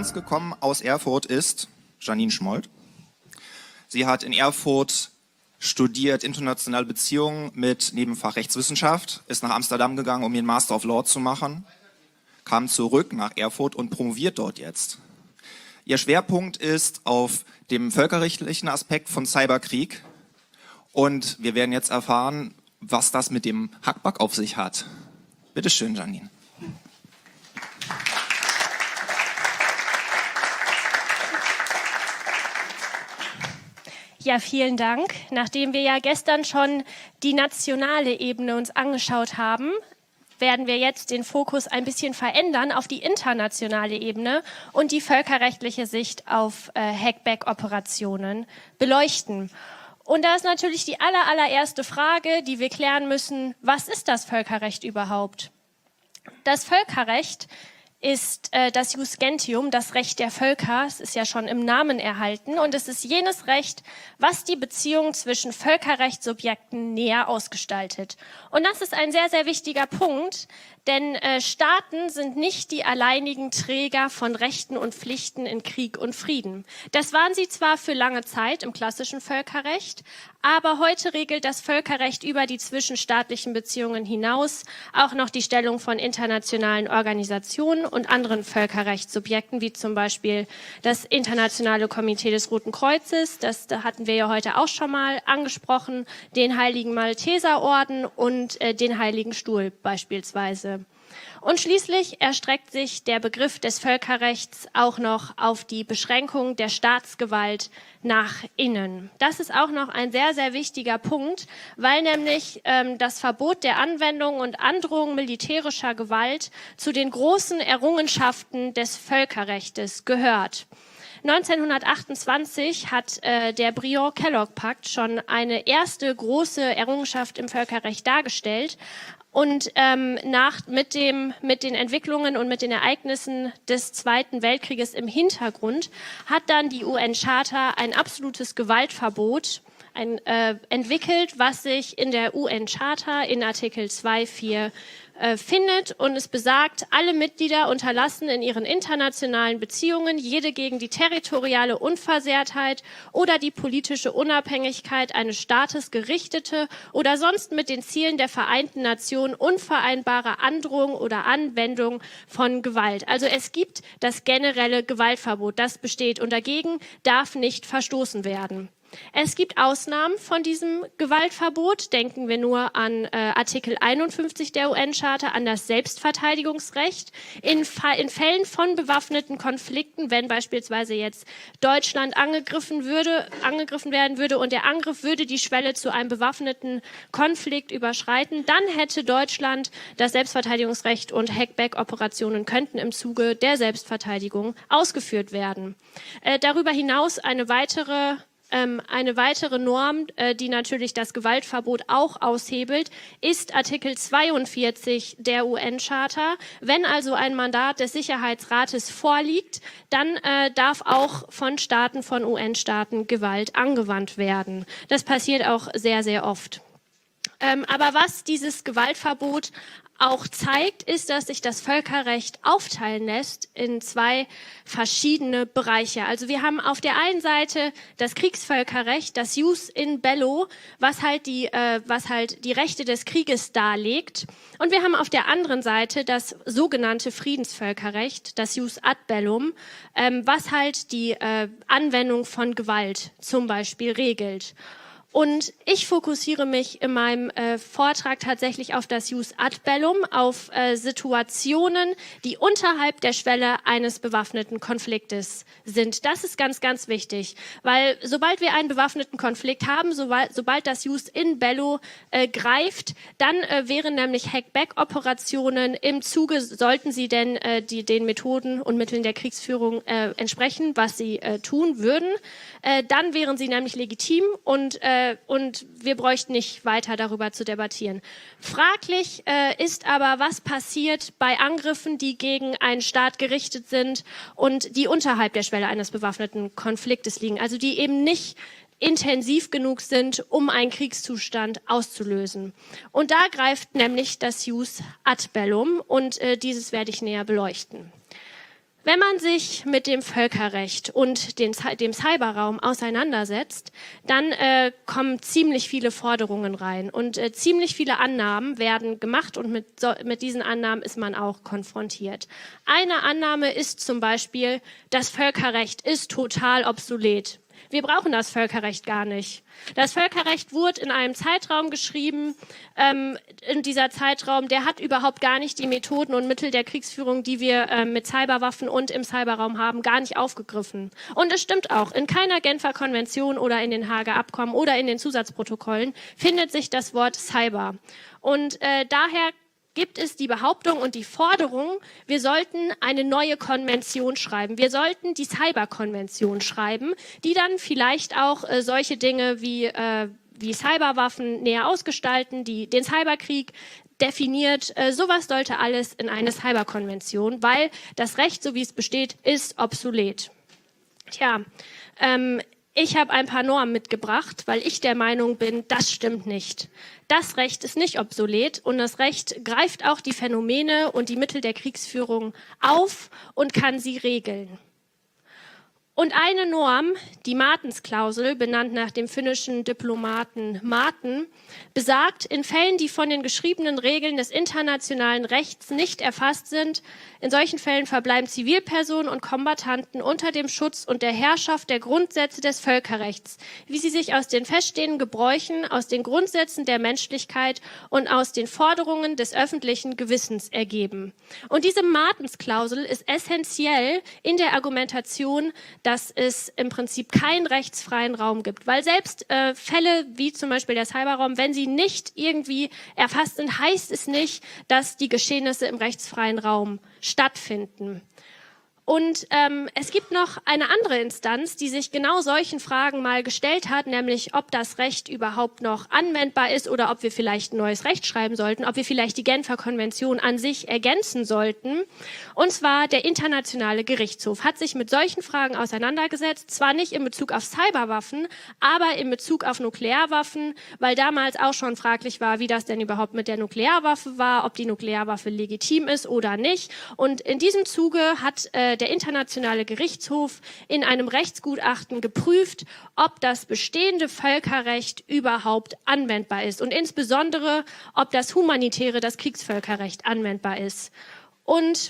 uns gekommen aus Erfurt ist Janine Schmold. Sie hat in Erfurt studiert internationale Beziehungen mit Nebenfach Rechtswissenschaft, ist nach Amsterdam gegangen, um ihren Master of Law zu machen, kam zurück nach Erfurt und promoviert dort jetzt. Ihr Schwerpunkt ist auf dem völkerrechtlichen Aspekt von Cyberkrieg und wir werden jetzt erfahren, was das mit dem Hackback auf sich hat. Bitte schön, Janine. Ja, vielen Dank. Nachdem wir ja gestern schon die nationale Ebene uns angeschaut haben, werden wir jetzt den Fokus ein bisschen verändern auf die internationale Ebene und die völkerrechtliche Sicht auf Hackback-Operationen beleuchten. Und da ist natürlich die allererste Frage, die wir klären müssen: Was ist das Völkerrecht überhaupt? Das Völkerrecht ist das Jus Gentium, das Recht der Völker. Es ist ja schon im Namen erhalten und es ist jenes Recht, was die Beziehung zwischen Völkerrechtssubjekten näher ausgestaltet. Und das ist ein sehr, sehr wichtiger Punkt, denn Staaten sind nicht die alleinigen Träger von Rechten und Pflichten in Krieg und Frieden. Das waren sie zwar für lange Zeit im klassischen Völkerrecht, aber heute regelt das Völkerrecht über die zwischenstaatlichen Beziehungen hinaus auch noch die Stellung von internationalen Organisationen und anderen Völkerrechtssubjekten, wie zum Beispiel das Internationale Komitee des Roten Kreuzes, da hatten wir ja heute auch schon mal angesprochen, den Heiligen Malteserorden und den Heiligen Stuhl beispielsweise. Und schließlich erstreckt sich der Begriff des Völkerrechts auch noch auf die Beschränkung der Staatsgewalt nach innen. Das ist auch noch ein sehr, sehr wichtiger Punkt, weil nämlich das Verbot der Anwendung und Androhung militärischer Gewalt zu den großen Errungenschaften des Völkerrechtes gehört. 1928 hat der Briand-Kellogg-Pakt schon eine erste große Errungenschaft im Völkerrecht dargestellt. Und mit den Entwicklungen und mit den Ereignissen des Zweiten Weltkrieges im Hintergrund hat dann die UN-Charta ein absolutes Gewaltverbot entwickelt, was sich in der UN-Charta in Artikel 2.4 findet, und es besagt, alle Mitglieder unterlassen in ihren internationalen Beziehungen jede gegen die territoriale Unversehrtheit oder die politische Unabhängigkeit eines Staates gerichtete oder sonst mit den Zielen der Vereinten Nationen unvereinbare Androhung oder Anwendung von Gewalt. Also es gibt das generelle Gewaltverbot, das besteht, und dagegen darf nicht verstoßen werden. Es gibt Ausnahmen von diesem Gewaltverbot. Denken wir nur an Artikel 51 der UN-Charta, an das Selbstverteidigungsrecht. In Fällen von bewaffneten Konflikten, wenn beispielsweise jetzt Deutschland angegriffen werden würde und der Angriff würde die Schwelle zu einem bewaffneten Konflikt überschreiten, dann hätte Deutschland das Selbstverteidigungsrecht und Hackback-Operationen könnten im Zuge der Selbstverteidigung ausgeführt werden. Darüber hinaus eine weitere Norm, die natürlich das Gewaltverbot auch aushebelt, ist Artikel 42 der UN-Charta. Wenn also ein Mandat des Sicherheitsrates vorliegt, dann darf auch von UN-Staaten Gewalt angewandt werden. Das passiert auch sehr, sehr oft. Aber was dieses Gewaltverbot auch zeigt, ist, dass sich das Völkerrecht aufteilen lässt in zwei verschiedene Bereiche. Also wir haben auf der einen Seite das Kriegsvölkerrecht, das Jus in bello, was halt die Rechte des Krieges darlegt. Und wir haben auf der anderen Seite das sogenannte Friedensvölkerrecht, das Jus ad bellum, was halt die Anwendung von Gewalt zum Beispiel regelt. Und ich fokussiere mich in meinem Vortrag tatsächlich auf das Jus ad bellum, auf Situationen, die unterhalb der Schwelle eines bewaffneten Konfliktes sind. Das ist ganz, ganz wichtig, weil sobald wir einen bewaffneten Konflikt haben, sobald das Jus in bello greift, dann wären nämlich Hackback-Operationen im Zuge, sollten sie denn den Methoden und Mitteln der Kriegsführung entsprechen, was sie tun würden, dann wären sie nämlich legitim und wir bräuchten nicht weiter darüber zu debattieren. Fraglich ist aber, was passiert bei Angriffen, die gegen einen Staat gerichtet sind und die unterhalb der Schwelle eines bewaffneten Konfliktes liegen, also die eben nicht intensiv genug sind, um einen Kriegszustand auszulösen. Und da greift nämlich das Jus ad bellum und dieses werde ich näher beleuchten. Wenn man sich mit dem Völkerrecht und dem Cyberraum auseinandersetzt, dann kommen ziemlich viele Forderungen rein und ziemlich viele Annahmen werden gemacht und mit diesen Annahmen ist man auch konfrontiert. Eine Annahme ist zum Beispiel, das Völkerrecht ist total obsolet. Wir brauchen das Völkerrecht gar nicht. Das Völkerrecht wurde in einem Zeitraum geschrieben. In dieser Zeitraum, der hat überhaupt gar nicht die Methoden und Mittel der Kriegsführung, die wir mit Cyberwaffen und im Cyberraum haben, gar nicht aufgegriffen. Und es stimmt auch, in keiner Genfer Konvention oder in den Haager Abkommen oder in den Zusatzprotokollen findet sich das Wort Cyber. Und daher gibt es die Behauptung und die Forderung, wir sollten eine neue Konvention schreiben. Wir sollten die Cyberkonvention schreiben, die dann vielleicht auch solche Dinge wie Cyberwaffen näher ausgestalten, die den Cyberkrieg definiert. Sowas sollte alles in eine Cyberkonvention, weil das Recht, so wie es besteht, ist obsolet. Tja, ich habe ein paar Normen mitgebracht, weil ich der Meinung bin, das stimmt nicht. Das Recht ist nicht obsolet und das Recht greift auch die Phänomene und die Mittel der Kriegsführung auf und kann sie regeln. Und eine Norm, die Martensklausel, benannt nach dem finnischen Diplomaten Marten, besagt, in Fällen, die von den geschriebenen Regeln des internationalen Rechts nicht erfasst sind, in solchen Fällen verbleiben Zivilpersonen und Kombattanten unter dem Schutz und der Herrschaft der Grundsätze des Völkerrechts, wie sie sich aus den feststehenden Gebräuchen, aus den Grundsätzen der Menschlichkeit und aus den Forderungen des öffentlichen Gewissens ergeben. Und diese Martensklausel ist essentiell in der Argumentation, dass es im Prinzip keinen rechtsfreien Raum gibt. Weil selbst Fälle wie zum Beispiel der Cyberraum, wenn sie nicht irgendwie erfasst sind, heißt es nicht, dass die Geschehnisse im rechtsfreien Raum stattfinden. Und es gibt noch eine andere Instanz, die sich genau solchen Fragen mal gestellt hat, nämlich ob das Recht überhaupt noch anwendbar ist oder ob wir vielleicht ein neues Recht schreiben sollten, ob wir vielleicht die Genfer Konvention an sich ergänzen sollten. Und zwar der Internationale Gerichtshof hat sich mit solchen Fragen auseinandergesetzt, zwar nicht in Bezug auf Cyberwaffen, aber in Bezug auf Nuklearwaffen, weil damals auch schon fraglich war, wie das denn überhaupt mit der Nuklearwaffe war, ob die Nuklearwaffe legitim ist oder nicht. Und in diesem Zuge hat der Internationale Gerichtshof in einem Rechtsgutachten geprüft, ob das bestehende Völkerrecht überhaupt anwendbar ist und insbesondere, ob das humanitäre, das Kriegsvölkerrecht anwendbar ist. Und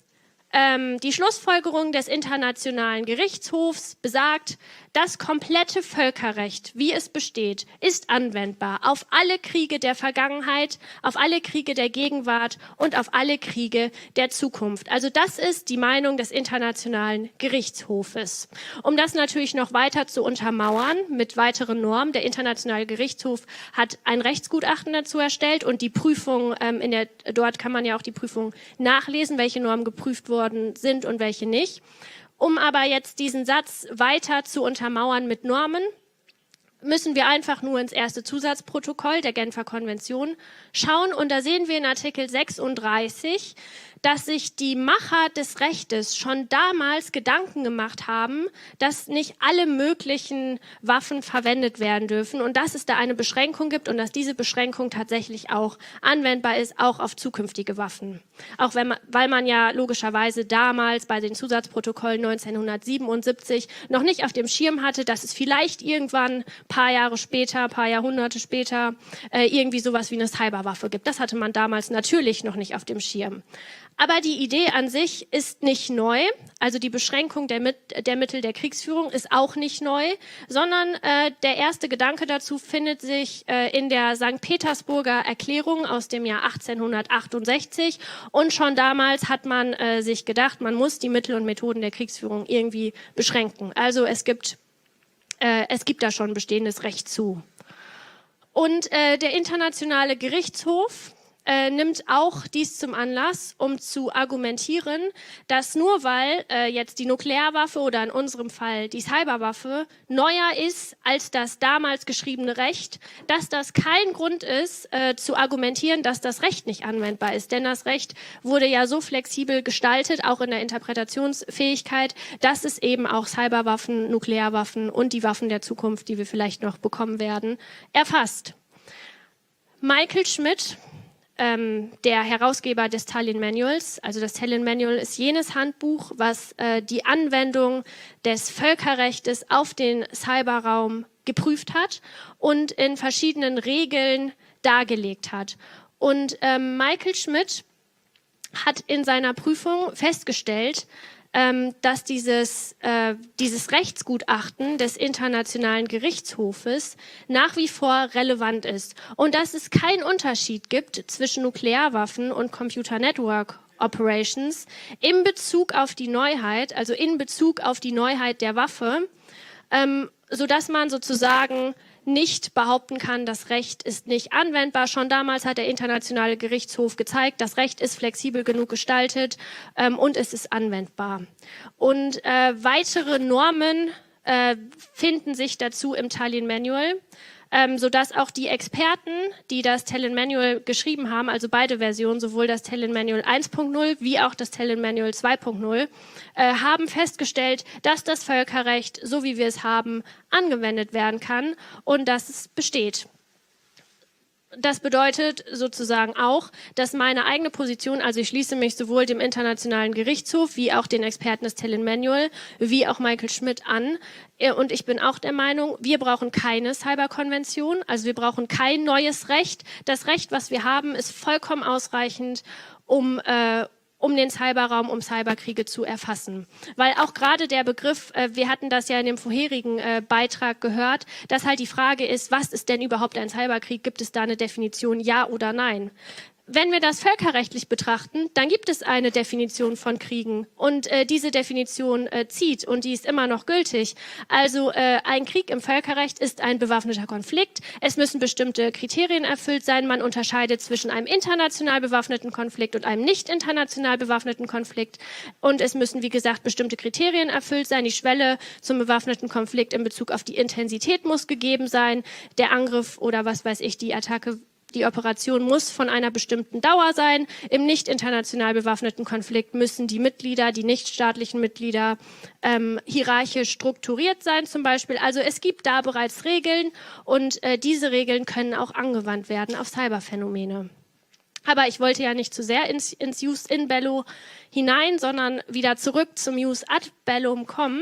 die Schlussfolgerung des Internationalen Gerichtshofs besagt, das komplette Völkerrecht, wie es besteht, ist anwendbar auf alle Kriege der Vergangenheit, auf alle Kriege der Gegenwart und auf alle Kriege der Zukunft. Also das ist die Meinung des Internationalen Gerichtshofes. Um das natürlich noch weiter zu untermauern mit weiteren Normen, der Internationale Gerichtshof hat ein Rechtsgutachten dazu erstellt und die Prüfung, dort kann man ja auch die Prüfung nachlesen, welche Normen geprüft worden sind und welche nicht. Um aber jetzt diesen Satz weiter zu untermauern mit Normen, müssen wir einfach nur ins erste Zusatzprotokoll der Genfer Konvention schauen. Und da sehen wir in Artikel 36, dass sich die Macher des Rechtes schon damals Gedanken gemacht haben, dass nicht alle möglichen Waffen verwendet werden dürfen und dass es da eine Beschränkung gibt und dass diese Beschränkung tatsächlich auch anwendbar ist, auch auf zukünftige Waffen. Auch weil man ja logischerweise damals bei den Zusatzprotokollen 1977 noch nicht auf dem Schirm hatte, dass es vielleicht irgendwann paar Jahre später, paar Jahrhunderte später irgendwie sowas wie eine Cyberwaffe gibt. Das hatte man damals natürlich noch nicht auf dem Schirm. Aber die Idee an sich ist nicht neu, also die Beschränkung der Mittel der Kriegsführung ist auch nicht neu, sondern der erste Gedanke dazu findet sich in der St. Petersburger Erklärung aus dem Jahr 1868 und schon damals hat man sich gedacht, man muss die Mittel und Methoden der Kriegsführung irgendwie beschränken. Also es gibt da schon bestehendes Recht zu. Und der Internationale Gerichtshof nimmt auch dies zum Anlass, um zu argumentieren, dass nur weil jetzt die Nuklearwaffe oder in unserem Fall die Cyberwaffe neuer ist als das damals geschriebene Recht, dass das kein Grund ist, zu argumentieren, dass das Recht nicht anwendbar ist. Denn das Recht wurde ja so flexibel gestaltet, auch in der Interpretationsfähigkeit, dass es eben auch Cyberwaffen, Nuklearwaffen und die Waffen der Zukunft, die wir vielleicht noch bekommen werden, erfasst. Michael Schmidt der Herausgeber des Tallinn Manuals. Also das Tallinn Manual ist jenes Handbuch, was die Anwendung des Völkerrechts auf den Cyberraum geprüft hat und in verschiedenen Regeln dargelegt hat. Und Michael Schmidt hat in seiner Prüfung festgestellt, dass dieses Rechtsgutachten des Internationalen Gerichtshofes nach wie vor relevant ist und dass es keinen Unterschied gibt zwischen Nuklearwaffen und Computer Network Operations in Bezug auf die Neuheit, also in Bezug auf die Neuheit der Waffe, sodass man sozusagen nicht behaupten kann, das Recht ist nicht anwendbar. Schon damals hat der Internationale Gerichtshof gezeigt, das Recht ist flexibel genug gestaltet und es ist anwendbar. Und weitere Normen finden sich dazu im Tallinn Manual, sodass auch die Experten, die das Tallinn Manual geschrieben haben, also beide Versionen, sowohl das Tallinn Manual 1.0 wie auch das Tallinn Manual 2.0, haben festgestellt, dass das Völkerrecht, so wie wir es haben, angewendet werden kann und dass es besteht. Das bedeutet sozusagen auch, dass meine eigene Position, also ich schließe mich sowohl dem Internationalen Gerichtshof wie auch den Experten des Tallinn Manual, wie auch Michael Schmidt an. Und ich bin auch der Meinung, wir brauchen keine Cyberkonvention, also wir brauchen kein neues Recht. Das Recht, was wir haben, ist vollkommen ausreichend, um den Cyberraum, um Cyberkriege zu erfassen. Weil auch gerade der Begriff, wir hatten das ja in dem vorherigen Beitrag gehört, dass halt die Frage ist, was ist denn überhaupt ein Cyberkrieg? Gibt es da eine Definition, ja oder nein? Wenn wir das völkerrechtlich betrachten, dann gibt es eine Definition von Kriegen und diese Definition zieht und die ist immer noch gültig. Also ein Krieg im Völkerrecht ist ein bewaffneter Konflikt. Es müssen bestimmte Kriterien erfüllt sein. Man unterscheidet zwischen einem international bewaffneten Konflikt und einem nicht international bewaffneten Konflikt. Und es müssen, wie gesagt, bestimmte Kriterien erfüllt sein. Die Schwelle zum bewaffneten Konflikt in Bezug auf die Intensität muss gegeben sein. Der Angriff oder was weiß ich, die Attacke, die Operation muss von einer bestimmten Dauer sein. Im nicht international bewaffneten Konflikt müssen die Mitglieder, die nichtstaatlichen Mitglieder, hierarchisch strukturiert sein zum Beispiel. Also es gibt da bereits Regeln und diese Regeln können auch angewandt werden auf Cyberphänomene. Aber ich wollte ja nicht zu sehr ins Jus in bello hinein, sondern wieder zurück zum Jus ad bellum kommen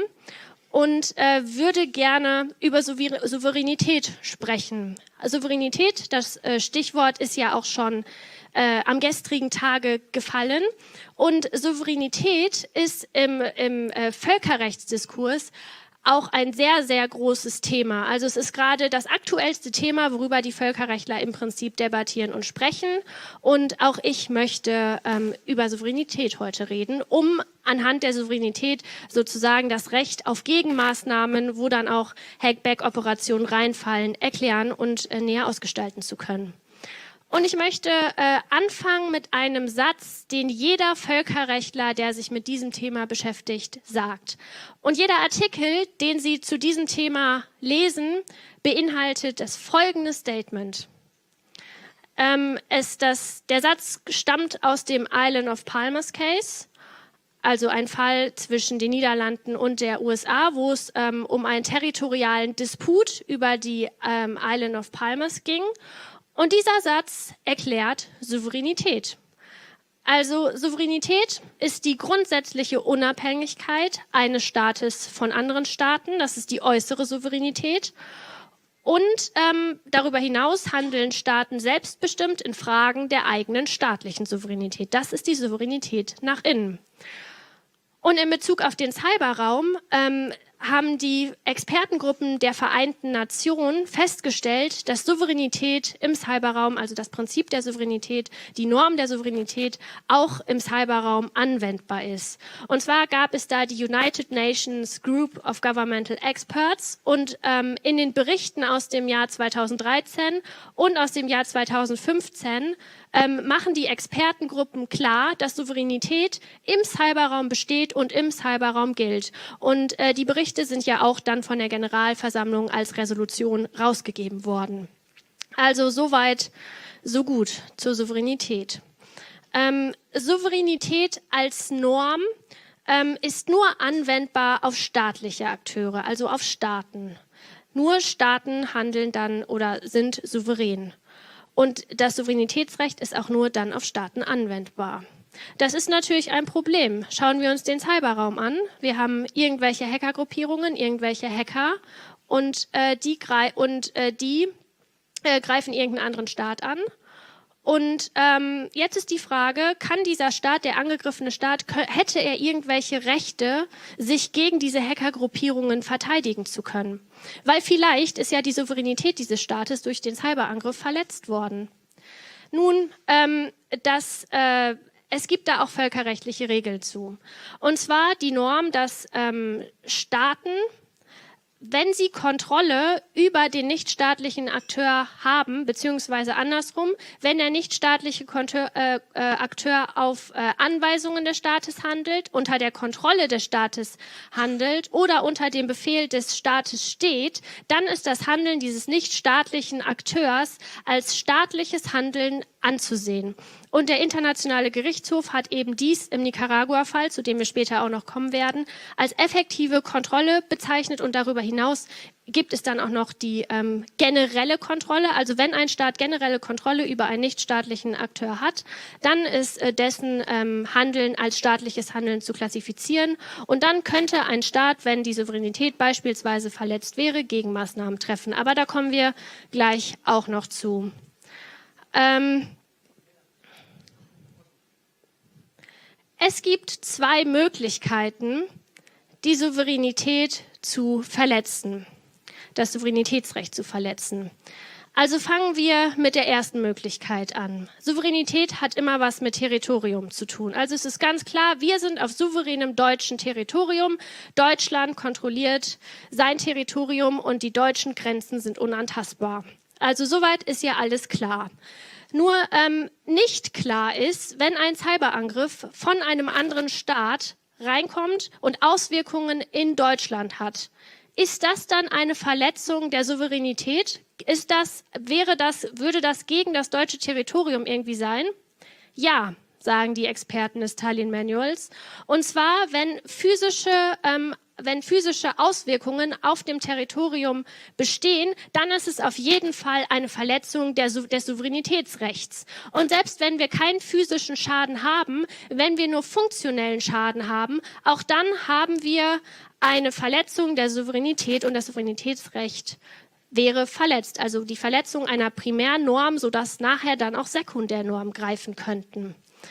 und würde gerne über Souveränität sprechen. Souveränität, das Stichwort ist ja auch schon am gestrigen Tage gefallen. Und Souveränität ist im Völkerrechtsdiskurs auch ein sehr, sehr großes Thema. Also es ist gerade das aktuellste Thema, worüber die Völkerrechtler im Prinzip debattieren und sprechen. Und auch ich möchte über Souveränität heute reden, um anhand der Souveränität sozusagen das Recht auf Gegenmaßnahmen, wo dann auch Hackback-Operationen reinfallen, erklären und näher ausgestalten zu können. Und ich möchte anfangen mit einem Satz, den jeder Völkerrechtler, der sich mit diesem Thema beschäftigt, sagt. Und jeder Artikel, den Sie zu diesem Thema lesen, beinhaltet das folgende Statement. Der Satz stammt aus dem Island of Palmas Case, also ein Fall zwischen den Niederlanden und der USA, wo es um einen territorialen Disput über die Island of Palmas ging. Und dieser Satz erklärt Souveränität. Also Souveränität ist die grundsätzliche Unabhängigkeit eines Staates von anderen Staaten. Das ist die äußere Souveränität. Und darüber hinaus handeln Staaten selbstbestimmt in Fragen der eigenen staatlichen Souveränität. Das ist die Souveränität nach innen. Und in Bezug auf den Cyberraum haben die Expertengruppen der Vereinten Nationen festgestellt, dass Souveränität im Cyberraum, also das Prinzip der Souveränität, die Norm der Souveränität auch im Cyberraum anwendbar ist. Und zwar gab es da die United Nations Group of Governmental Experts und in den Berichten aus dem Jahr 2013 und aus dem Jahr 2015 machen die Expertengruppen klar, dass Souveränität im Cyberraum besteht und im Cyberraum gilt. Und die Berichte sind ja auch dann von der Generalversammlung als Resolution rausgegeben worden. Also soweit, so gut zur Souveränität. Souveränität als Norm ist nur anwendbar auf staatliche Akteure, also auf Staaten. Nur Staaten handeln dann oder sind souverän. Und das Souveränitätsrecht ist auch nur dann auf Staaten anwendbar. Das ist natürlich ein Problem. Schauen wir uns den Cyberraum an. Wir haben irgendwelche Hackergruppierungen, irgendwelche Hacker und die greifen irgendeinen anderen Staat an. Und jetzt ist die Frage, kann dieser Staat, der angegriffene Staat, hätte er irgendwelche Rechte, sich gegen diese Hackergruppierungen verteidigen zu können? Weil vielleicht ist ja die Souveränität dieses Staates durch den Cyberangriff verletzt worden. Nun, es gibt da auch völkerrechtliche Regeln zu. Und zwar die Norm, dass Staaten, wenn sie Kontrolle über den nichtstaatlichen Akteur haben, beziehungsweise andersrum, wenn der nichtstaatliche Akteur auf Anweisungen des Staates handelt, unter der Kontrolle des Staates handelt oder unter dem Befehl des Staates steht, dann ist das Handeln dieses nichtstaatlichen Akteurs als staatliches Handeln anzusehen. Und der Internationale Gerichtshof hat eben dies im Nicaragua-Fall, zu dem wir später auch noch kommen werden, als effektive Kontrolle bezeichnet. Und darüber hinaus gibt es dann auch noch die generelle Kontrolle. Also wenn ein Staat generelle Kontrolle über einen nichtstaatlichen Akteur hat, dann ist dessen Handeln als staatliches Handeln zu klassifizieren. Und dann könnte ein Staat, wenn die Souveränität beispielsweise verletzt wäre, Gegenmaßnahmen treffen. Aber da kommen wir gleich auch noch zu. Es gibt zwei Möglichkeiten, die Souveränität zu verletzen, das Souveränitätsrecht zu verletzen. Also fangen wir mit der ersten Möglichkeit an. Souveränität hat immer was mit Territorium zu tun. Also es ist ganz klar, wir sind auf souveränem deutschen Territorium. Deutschland kontrolliert sein Territorium und die deutschen Grenzen sind unantastbar. Also soweit ist ja alles klar. Nur nicht klar ist, wenn ein Cyberangriff von einem anderen Staat reinkommt und Auswirkungen in Deutschland hat. Ist das dann eine Verletzung der Souveränität? Würde das gegen das deutsche Territorium irgendwie sein? Ja, sagen die Experten des Tallinn Manuals. Und zwar, wenn physische Auswirkungen auf dem Territorium bestehen, dann ist es auf jeden Fall eine Verletzung des Souveränitätsrechts. Und selbst wenn wir keinen physischen Schaden haben, wenn wir nur funktionellen Schaden haben, auch dann haben wir eine Verletzung der Souveränität und das Souveränitätsrecht wäre verletzt. Also die Verletzung einer Primärnorm, sodass nachher dann auch Sekundärnormen greifen könnten.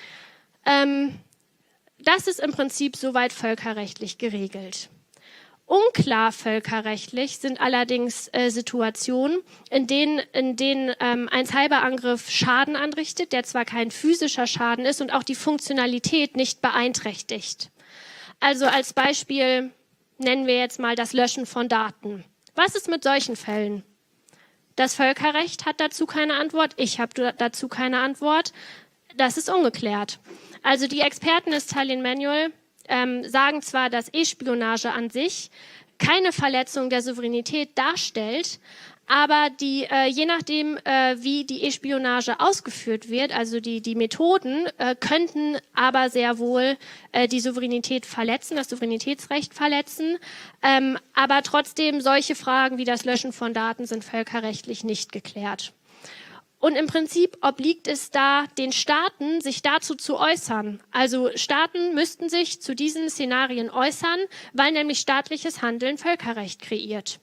Das ist im Prinzip soweit völkerrechtlich geregelt. Unklar völkerrechtlich sind allerdings Situationen, in denen ein Cyberangriff Schaden anrichtet, der zwar kein physischer Schaden ist und auch die Funktionalität nicht beeinträchtigt. Also als Beispiel nennen wir jetzt mal das Löschen von Daten. Was ist mit solchen Fällen? Das Völkerrecht hat dazu keine Antwort, ich habe dazu keine Antwort. Das ist ungeklärt. Also die Experten des Tallinn Manual sagen zwar, dass E-Spionage an sich keine Verletzung der Souveränität darstellt, aber je nachdem, wie die E-Spionage ausgeführt wird, also die Methoden, könnten aber sehr wohl die Souveränität verletzen, das Souveränitätsrecht verletzen. Aber trotzdem, solche Fragen wie das Löschen von Daten sind völkerrechtlich nicht geklärt. Und im Prinzip obliegt es da den Staaten, sich dazu zu äußern. Also Staaten müssten sich zu diesen Szenarien äußern, weil nämlich staatliches Handeln Völkerrecht kreiert.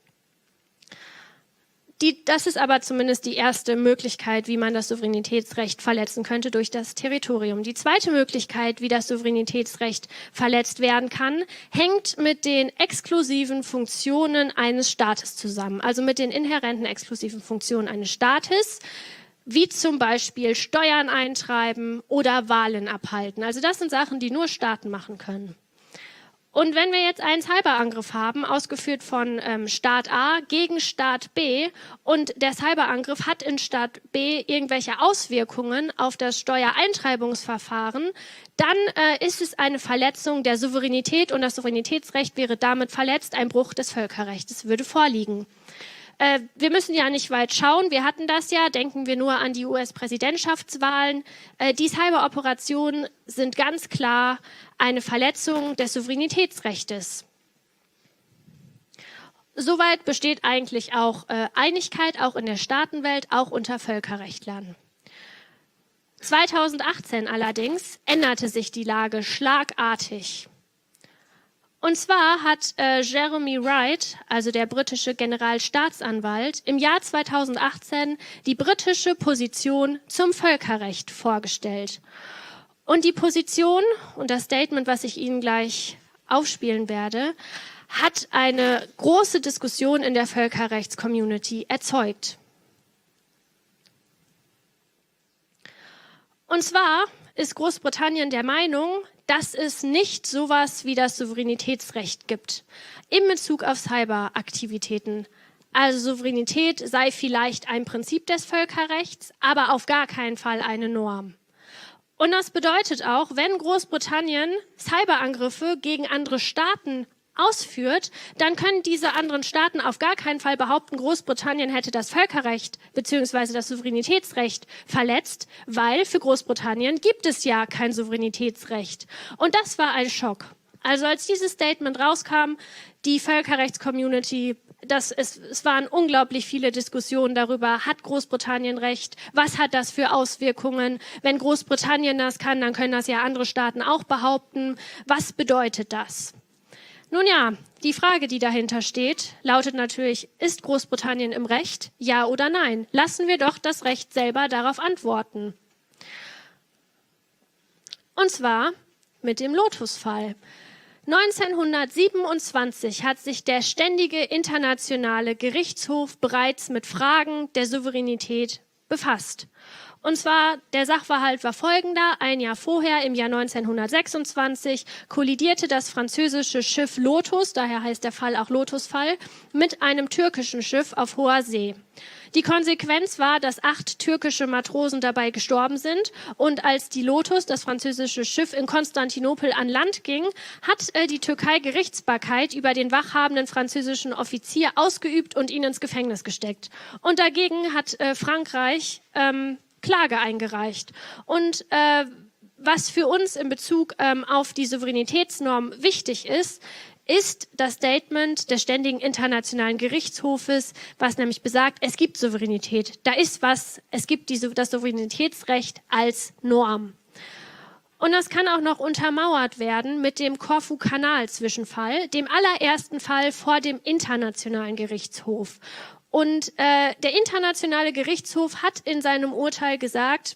Das ist aber zumindest die erste Möglichkeit, wie man das Souveränitätsrecht verletzen könnte durch das Territorium. Die zweite Möglichkeit, wie das Souveränitätsrecht verletzt werden kann, hängt mit den exklusiven Funktionen eines Staates zusammen. Also mit den inhärenten exklusiven Funktionen eines Staates, wie zum Beispiel Steuern eintreiben oder Wahlen abhalten. Also das sind Sachen, die nur Staaten machen können. Und wenn wir jetzt einen Cyberangriff haben, ausgeführt von Staat A gegen Staat B und der Cyberangriff hat in Staat B irgendwelche Auswirkungen auf das Steuereintreibungsverfahren, dann ist es eine Verletzung der Souveränität und das Souveränitätsrecht wäre damit verletzt, ein Bruch des Völkerrechts würde vorliegen. Wir müssen ja nicht weit schauen. Wir hatten das ja. Denken wir nur an die US-Präsidentschaftswahlen. Die Cyberoperationen sind ganz klar eine Verletzung des Souveränitätsrechts. soweit besteht eigentlich auch Einigkeit, auch in der Staatenwelt, auch unter Völkerrechtlern. 2018 allerdings änderte sich die Lage schlagartig. Und zwar hat Jeremy Wright, also der britische Generalstaatsanwalt, im Jahr 2018 die britische Position zum Völkerrecht vorgestellt. Und die Position und das Statement, was ich Ihnen gleich aufspielen werde, hat eine große Diskussion in der Völkerrechtscommunity erzeugt. Und zwar ist Großbritannien der Meinung, dass es nicht sowas wie das Souveränitätsrecht gibt in Bezug auf Cyberaktivitäten. Also Souveränität sei vielleicht ein Prinzip des Völkerrechts, aber auf gar keinen Fall eine Norm. Und das bedeutet auch, wenn Großbritannien Cyberangriffe gegen andere Staaten ausführt, dann können diese anderen Staaten auf gar keinen Fall behaupten, Großbritannien hätte das Völkerrecht bzw. das Souveränitätsrecht verletzt, weil für Großbritannien gibt es ja kein Souveränitätsrecht. Und das war ein Schock. Also als dieses Statement rauskam, die Völkerrechtscommunity, es waren unglaublich viele Diskussionen darüber, hat Großbritannien Recht, was hat das für Auswirkungen, wenn Großbritannien das kann, dann können das ja andere Staaten auch behaupten, was bedeutet das? Nun ja, die Frage, die dahinter steht, lautet natürlich, ist Großbritannien im Recht? Ja oder nein? Lassen wir doch das Recht selber darauf antworten. Und zwar mit dem Lotus-Fall. 1927 hat sich der Ständige Internationale Gerichtshof bereits mit Fragen der Souveränität befasst. Und zwar, der Sachverhalt war folgender. Ein Jahr vorher, im Jahr 1926, kollidierte das französische Schiff Lotus, daher heißt der Fall auch Lotus-Fall, mit einem türkischen Schiff auf hoher See. Die Konsequenz war, dass 8 türkische Matrosen dabei gestorben sind. Und als die Lotus, das französische Schiff, in Konstantinopel an Land ging, hat die Türkei Gerichtsbarkeit über den wachhabenden französischen Offizier ausgeübt und ihn ins Gefängnis gesteckt. Und dagegen hat Frankreich Klage eingereicht. Und was für uns in Bezug auf die Souveränitätsnorm wichtig ist das Statement des Ständigen Internationalen Gerichtshofes, was nämlich besagt, es gibt Souveränität. Da ist was, es gibt das Souveränitätsrecht als Norm. Und das kann auch noch untermauert werden mit dem Korfu-Kanal-Zwischenfall, dem allerersten Fall vor dem Internationalen Gerichtshof. Und der Internationale Gerichtshof hat in seinem Urteil gesagt,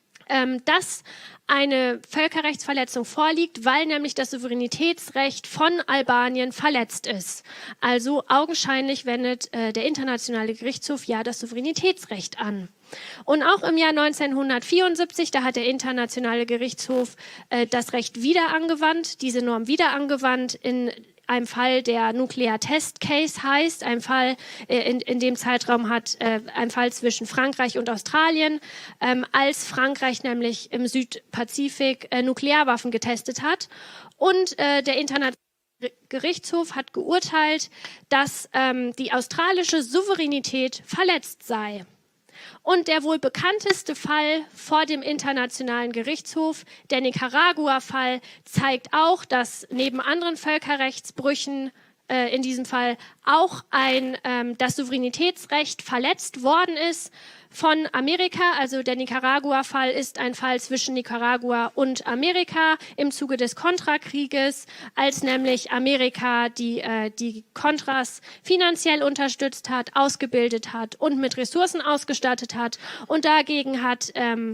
dass eine Völkerrechtsverletzung vorliegt, weil nämlich das Souveränitätsrecht von Albanien verletzt ist. Also augenscheinlich wendet der Internationale Gerichtshof ja das Souveränitätsrecht an. Und auch im Jahr 1974, da hat der Internationale Gerichtshof das Recht wieder angewandt, diese Norm wieder angewandt in einem Fall, der Nuclear Test Case heißt, ein Fall in dem Zeitraum hat ein Fall zwischen Frankreich und Australien, als Frankreich nämlich im Südpazifik Nuklearwaffen getestet hat. Und der Internationale Gerichtshof hat geurteilt, dass die australische Souveränität verletzt sei. Und der wohl bekannteste Fall vor dem Internationalen Gerichtshof, der Nicaragua-Fall, zeigt auch, dass neben anderen Völkerrechtsbrüchen in diesem Fall auch das Souveränitätsrecht verletzt worden ist von Amerika. Also der Nicaragua-Fall ist ein Fall zwischen Nicaragua und Amerika im Zuge des Kontrakrieges, als nämlich Amerika die Contras finanziell unterstützt hat, ausgebildet hat und mit Ressourcen ausgestattet hat. Und dagegen hat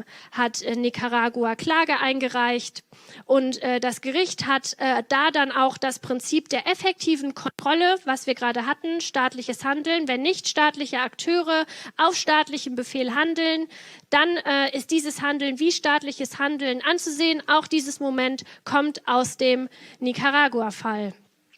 Nicaragua Klage eingereicht. Und das Gericht hat da dann auch das Prinzip der effektiven Kontrolle, was wir gerade hatten, staatliches Handeln. Wenn nicht staatliche Akteure auf staatlichem Befehl handeln, dann ist dieses Handeln wie staatliches Handeln anzusehen. Auch dieses Moment kommt aus dem Nicaragua-Fall.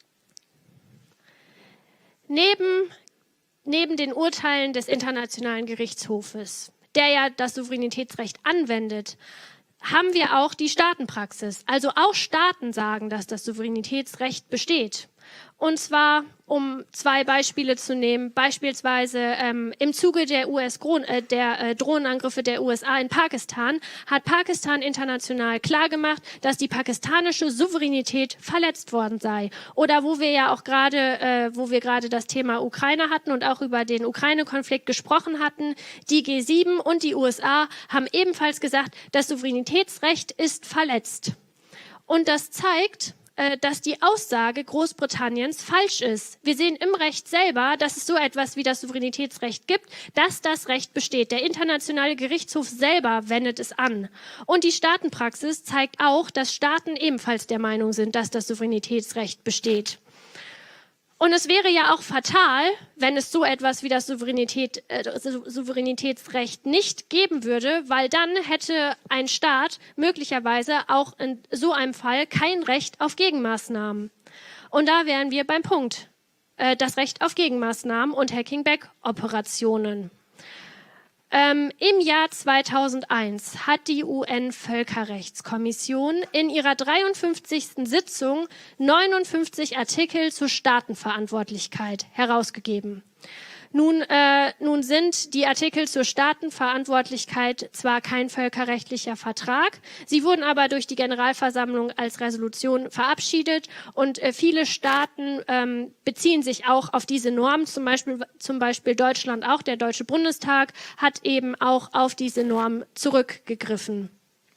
Neben den Urteilen des Internationalen Gerichtshofes, der ja das Souveränitätsrecht anwendet, haben wir auch die Staatenpraxis. Also auch Staaten sagen, dass das Souveränitätsrecht besteht. Und zwar, um 2 Beispiele zu nehmen, beispielsweise im Zuge der Drohnenangriffe der USA in Pakistan hat Pakistan international klargemacht, dass die pakistanische Souveränität verletzt worden sei. Oder wo wir gerade das Thema Ukraine hatten und auch über den Ukraine-Konflikt gesprochen hatten, die G7 und die USA haben ebenfalls gesagt, das Souveränitätsrecht ist verletzt. Und das zeigt, dass die Aussage Großbritanniens falsch ist. Wir sehen im Recht selber, dass es so etwas wie das Souveränitätsrecht gibt, dass das Recht besteht. Der Internationale Gerichtshof selber wendet es an. Und die Staatenpraxis zeigt auch, dass Staaten ebenfalls der Meinung sind, dass das Souveränitätsrecht besteht. Und es wäre ja auch fatal, wenn es so etwas wie das Souveränitätsrecht nicht geben würde, weil dann hätte ein Staat möglicherweise auch in so einem Fall kein Recht auf Gegenmaßnahmen. Und da wären wir beim Punkt, das Recht auf Gegenmaßnahmen und Hacking-Back-Operationen. Im Jahr 2001 hat die UN-Völkerrechtskommission in ihrer 53. Sitzung 59 Artikel zur Staatenverantwortlichkeit herausgegeben. Nun sind die Artikel zur Staatenverantwortlichkeit zwar kein völkerrechtlicher Vertrag, sie wurden aber durch die Generalversammlung als Resolution verabschiedet und viele Staaten beziehen sich auch auf diese Norm, zum Beispiel Deutschland auch, der Deutsche Bundestag hat eben auch auf diese Norm zurückgegriffen.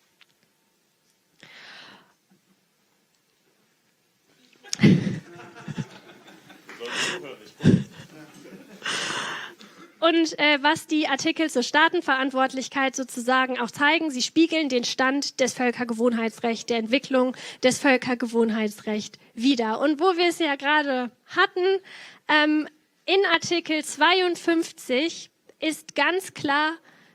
Und was die Artikel zur Staatenverantwortlichkeit sozusagen auch zeigen, sie spiegeln den Stand des Völkergewohnheitsrechts, der Entwicklung des Völkergewohnheitsrechts wider. Und wo wir es ja gerade hatten, in Artikel 52 ist ganz klar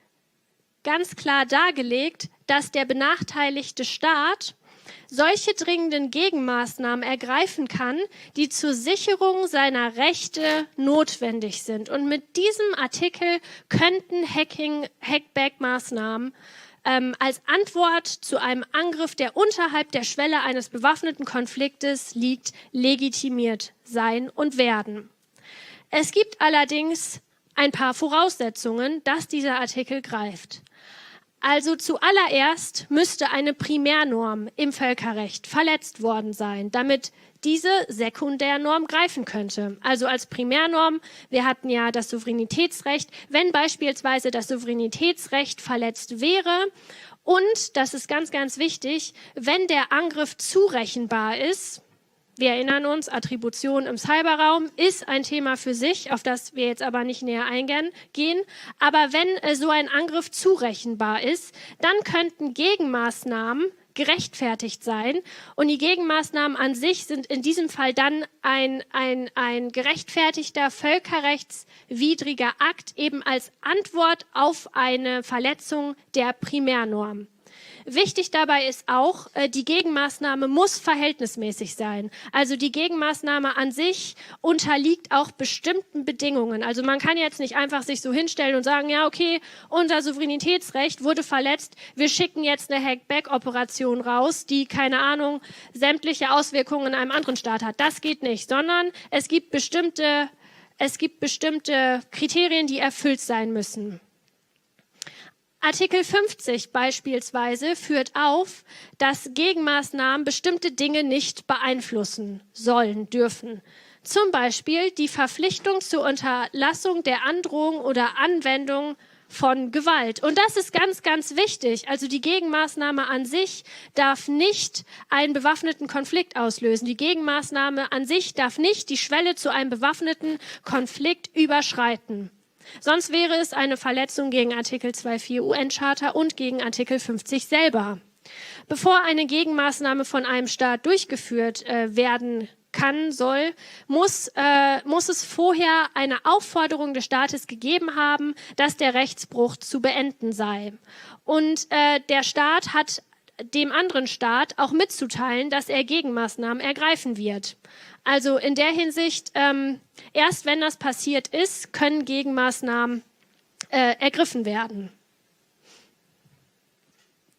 dargelegt, dass der benachteiligte Staat solche dringenden Gegenmaßnahmen ergreifen kann, die zur Sicherung seiner Rechte notwendig sind. Und mit diesem Artikel könnten Hackback-Maßnahmen als Antwort zu einem Angriff, der unterhalb der Schwelle eines bewaffneten Konfliktes liegt, legitimiert sein und werden. Es gibt allerdings ein paar Voraussetzungen, dass dieser Artikel greift. Also zuallererst müsste eine Primärnorm im Völkerrecht verletzt worden sein, damit diese Sekundärnorm greifen könnte. Also als Primärnorm, wir hatten ja das Souveränitätsrecht, wenn beispielsweise das Souveränitätsrecht verletzt wäre und, das ist ganz, ganz wichtig, wenn der Angriff zurechenbar ist. Wir erinnern uns, Attribution im Cyberraum ist ein Thema für sich, auf das wir jetzt aber nicht näher eingehen. Aber wenn so ein Angriff zurechenbar ist, dann könnten Gegenmaßnahmen gerechtfertigt sein. Und die Gegenmaßnahmen an sich sind in diesem Fall dann ein gerechtfertigter, völkerrechtswidriger Akt, eben als Antwort auf eine Verletzung der Primärnorm. Wichtig dabei ist auch, die Gegenmaßnahme muss verhältnismäßig sein. Also die Gegenmaßnahme an sich unterliegt auch bestimmten Bedingungen. Also man kann jetzt nicht einfach sich so hinstellen und sagen, ja okay, unser Souveränitätsrecht wurde verletzt, wir schicken jetzt eine Hack-Back-Operation raus, die, keine Ahnung, sämtliche Auswirkungen in einem anderen Staat hat. Das geht nicht, sondern es gibt bestimmte Kriterien, die erfüllt sein müssen. Artikel 50 beispielsweise führt auf, dass Gegenmaßnahmen bestimmte Dinge nicht beeinflussen sollen, dürfen. Zum Beispiel die Verpflichtung zur Unterlassung der Androhung oder Anwendung von Gewalt. Und das ist ganz, ganz wichtig. Also die Gegenmaßnahme an sich darf nicht einen bewaffneten Konflikt auslösen. Die Gegenmaßnahme an sich darf nicht die Schwelle zu einem bewaffneten Konflikt überschreiten. Sonst wäre es eine Verletzung gegen Artikel 2.4 UN-Charta und gegen Artikel 50 selber. Bevor eine Gegenmaßnahme von einem Staat durchgeführt werden soll, muss es vorher eine Aufforderung des Staates gegeben haben, dass der Rechtsbruch zu beenden sei. Und der Staat hat dem anderen Staat auch mitzuteilen, dass er Gegenmaßnahmen ergreifen wird. Also in der Hinsicht, erst wenn das passiert ist, können Gegenmaßnahmen ergriffen werden.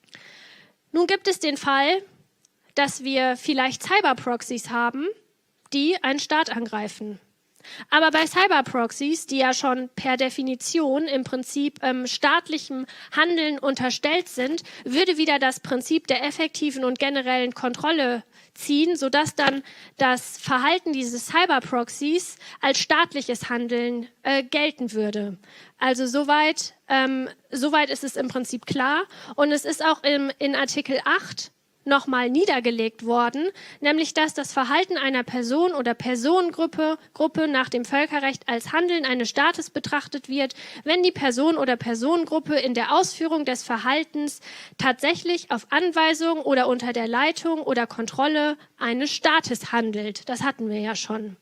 Nun gibt es den Fall, dass wir vielleicht Cyberproxys haben, die einen Staat angreifen. Aber bei Cyberproxies, die ja schon per Definition im Prinzip staatlichem Handeln unterstellt sind, würde wieder das Prinzip der effektiven und generellen Kontrolle ziehen, sodass dann das Verhalten dieses Cyberproxies als staatliches Handeln gelten würde. Also soweit ist es im Prinzip klar. Und es ist auch in Artikel 8 nochmal niedergelegt worden, nämlich dass das Verhalten einer Person oder Personengruppe nach dem Völkerrecht als Handeln eines Staates betrachtet wird, wenn die Person oder Personengruppe in der Ausführung des Verhaltens tatsächlich auf Anweisung oder unter der Leitung oder Kontrolle eines Staates handelt. Das hatten wir ja schon.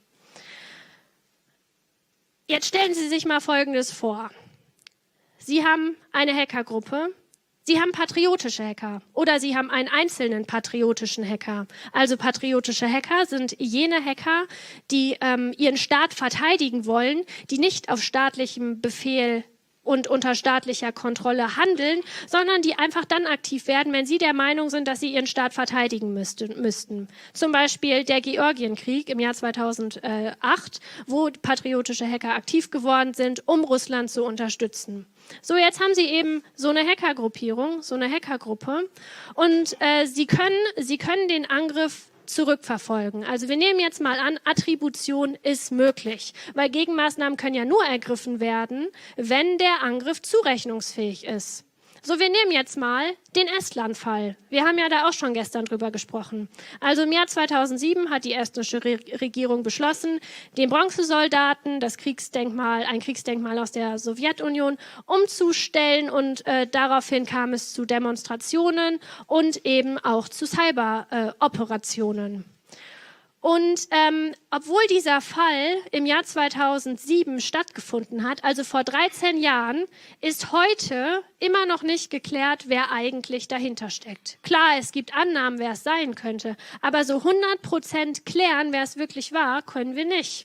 Jetzt stellen Sie sich mal Folgendes vor. Sie haben eine Hackergruppe. Sie haben patriotische Hacker oder Sie haben einen einzelnen patriotischen Hacker. Also patriotische Hacker sind jene Hacker, die ihren Staat verteidigen wollen, die nicht auf staatlichem Befehl und unter staatlicher Kontrolle handeln, sondern die einfach dann aktiv werden, wenn sie der Meinung sind, dass sie ihren Staat verteidigen müssten. Zum Beispiel der Georgienkrieg im Jahr 2008, wo patriotische Hacker aktiv geworden sind, um Russland zu unterstützen. So, jetzt haben Sie eben so eine Hackergruppierung, so eine Hackergruppe und Sie können den Angriff zurückverfolgen. Also wir nehmen jetzt mal an, Attribution ist möglich, weil Gegenmaßnahmen können ja nur ergriffen werden, wenn der Angriff zurechnungsfähig ist. So, wir nehmen jetzt mal den Estland-Fall. Wir haben ja da auch schon gestern drüber gesprochen. Also im Jahr 2007 hat die estnische Regierung beschlossen, den Bronzesoldaten, ein Kriegsdenkmal aus der Sowjetunion, umzustellen und daraufhin kam es zu Demonstrationen und eben auch zu Cyberoperationen. Und obwohl dieser Fall im Jahr 2007 stattgefunden hat, also vor 13 Jahren, ist heute immer noch nicht geklärt, wer eigentlich dahinter steckt. Klar, es gibt Annahmen, wer es sein könnte, aber so 100% klären, wer es wirklich war, können wir nicht.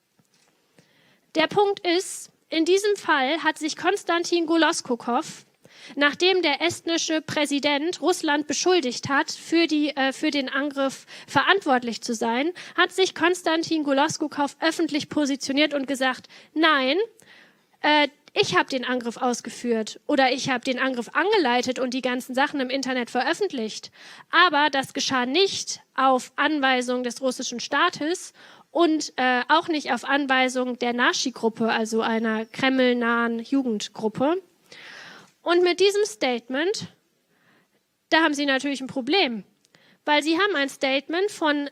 Der Punkt ist, in diesem Fall hat sich Konstantin Goloskokov, nachdem der estnische Präsident Russland beschuldigt hat, für den Angriff verantwortlich zu sein, hat sich Konstantin Goloskokov öffentlich positioniert und gesagt, nein, ich habe den Angriff ausgeführt oder ich habe den Angriff angeleitet und die ganzen Sachen im Internet veröffentlicht. Aber das geschah nicht auf Anweisung des russischen Staates und auch nicht auf Anweisung der Naschi-Gruppe, also einer kremlnahen Jugendgruppe. Und mit diesem Statement, da haben Sie natürlich ein Problem, weil Sie haben ein Statement von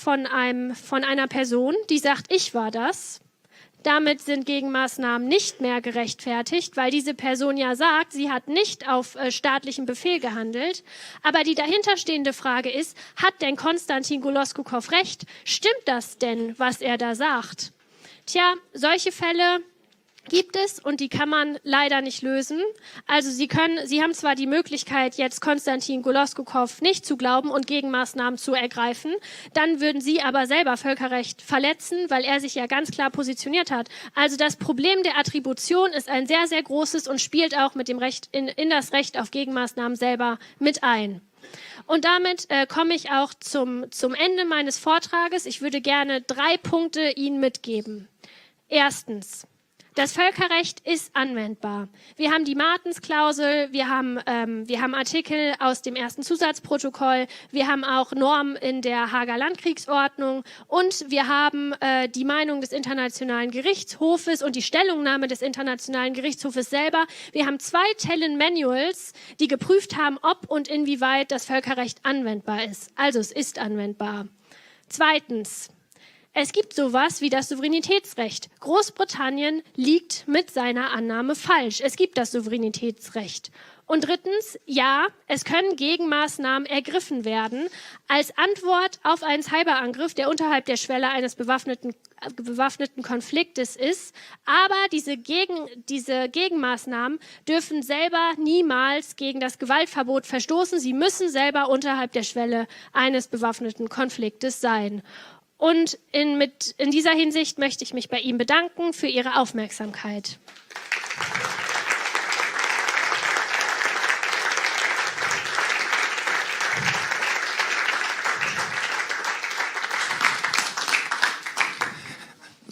einer Person, die sagt, ich war das. Damit sind Gegenmaßnahmen nicht mehr gerechtfertigt, weil diese Person ja sagt, sie hat nicht auf staatlichem Befehl gehandelt. Aber die dahinterstehende Frage ist, hat denn Konstantin Goloskokov recht? Stimmt das denn, was er da sagt? Tja, solche Fälle gibt es und die kann man leider nicht lösen. Also Sie haben zwar die Möglichkeit, jetzt Konstantin Goloskokov nicht zu glauben und Gegenmaßnahmen zu ergreifen, dann würden Sie aber selber Völkerrecht verletzen, weil er sich ja ganz klar positioniert hat. Also das Problem der Attribution ist ein sehr, sehr großes und spielt auch mit dem Recht in das Recht auf Gegenmaßnahmen selber mit ein. Und damit komme ich auch zum Ende meines Vortrages. Ich würde gerne 3 Punkte Ihnen mitgeben. Erstens: Das Völkerrecht ist anwendbar. Wir haben die Martens-Klausel, wir haben Artikel aus dem ersten Zusatzprotokoll, wir haben auch Normen in der Haager Landkriegsordnung und wir haben die Meinung des Internationalen Gerichtshofes und die Stellungnahme des Internationalen Gerichtshofes selber. Wir haben 2 Tellen-Manuals, die geprüft haben, ob und inwieweit das Völkerrecht anwendbar ist. Also es ist anwendbar. Zweitens: Es gibt sowas wie das Souveränitätsrecht. Großbritannien liegt mit seiner Annahme falsch. Es gibt das Souveränitätsrecht. Und drittens, ja, es können Gegenmaßnahmen ergriffen werden als Antwort auf einen Cyberangriff, der unterhalb der Schwelle eines bewaffneten Konfliktes ist. Aber diese Gegenmaßnahmen dürfen selber niemals gegen das Gewaltverbot verstoßen. Sie müssen selber unterhalb der Schwelle eines bewaffneten Konfliktes sein. Und in dieser Hinsicht möchte ich mich bei Ihnen bedanken für Ihre Aufmerksamkeit.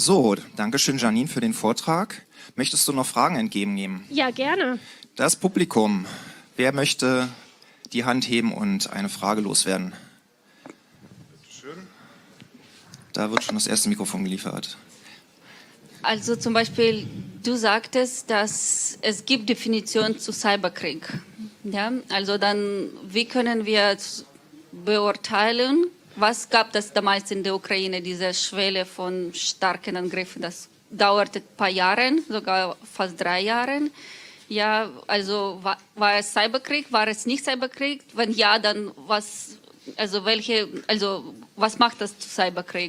So, danke schön, Janine, für den Vortrag. Möchtest du noch Fragen entgegennehmen? Ja, gerne. Das Publikum, wer möchte die Hand heben und eine Frage loswerden? Schön. Da wird schon das erste Mikrofon geliefert. Also zum Beispiel, du sagtest, dass es gibt Definitionen zu Cyberkrieg. Ja? Also dann, wie können wir beurteilen, was gab es damals in der Ukraine, diese Schwelle von starken Angriffen? Das dauerte ein paar Jahre, sogar fast 3 Jahre. Ja, also war es Cyberkrieg, war es nicht Cyberkrieg? Wenn ja, dann was macht das zu Cyberkrieg?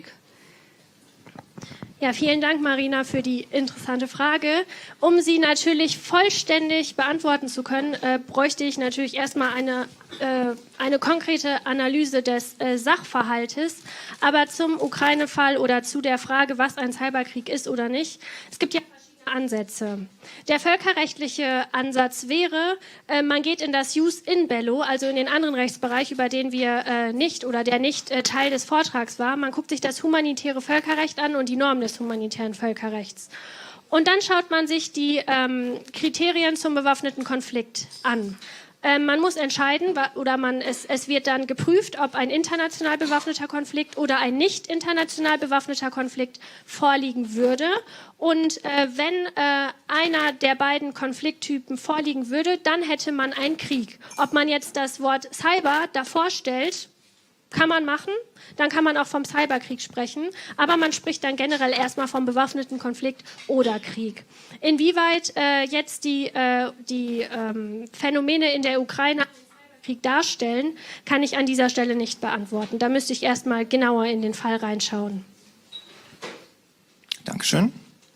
Ja, vielen Dank, Marina, für die interessante Frage. Um sie natürlich vollständig beantworten zu können, bräuchte ich natürlich erstmal eine konkrete Analyse des Sachverhaltes. Aber zum Ukraine-Fall oder zu der Frage, was ein Cyberkrieg ist oder nicht, es gibt ja verschiedene Ansätze. Der völkerrechtliche Ansatz wäre, man geht in das Jus in bello, also in den anderen Rechtsbereich, über den wir der nicht Teil des Vortrags war. Man guckt sich das humanitäre Völkerrecht an und die Normen des humanitären Völkerrechts. Und dann schaut man sich die Kriterien zum bewaffneten Konflikt an. Man muss entscheiden, es wird dann geprüft, ob ein international bewaffneter Konflikt oder ein nicht international bewaffneter Konflikt vorliegen würde. Und wenn einer der beiden Konflikttypen vorliegen würde, dann hätte man einen Krieg. Ob man jetzt das Wort Cyber davor stellt, kann man machen, dann kann man auch vom Cyberkrieg sprechen, aber man spricht dann generell erstmal vom bewaffneten Konflikt oder Krieg. Inwieweit jetzt die Phänomene in der Ukraine einen Cyberkrieg darstellen, kann ich an dieser Stelle nicht beantworten. Da müsste ich erstmal genauer in den Fall reinschauen. Dankeschön.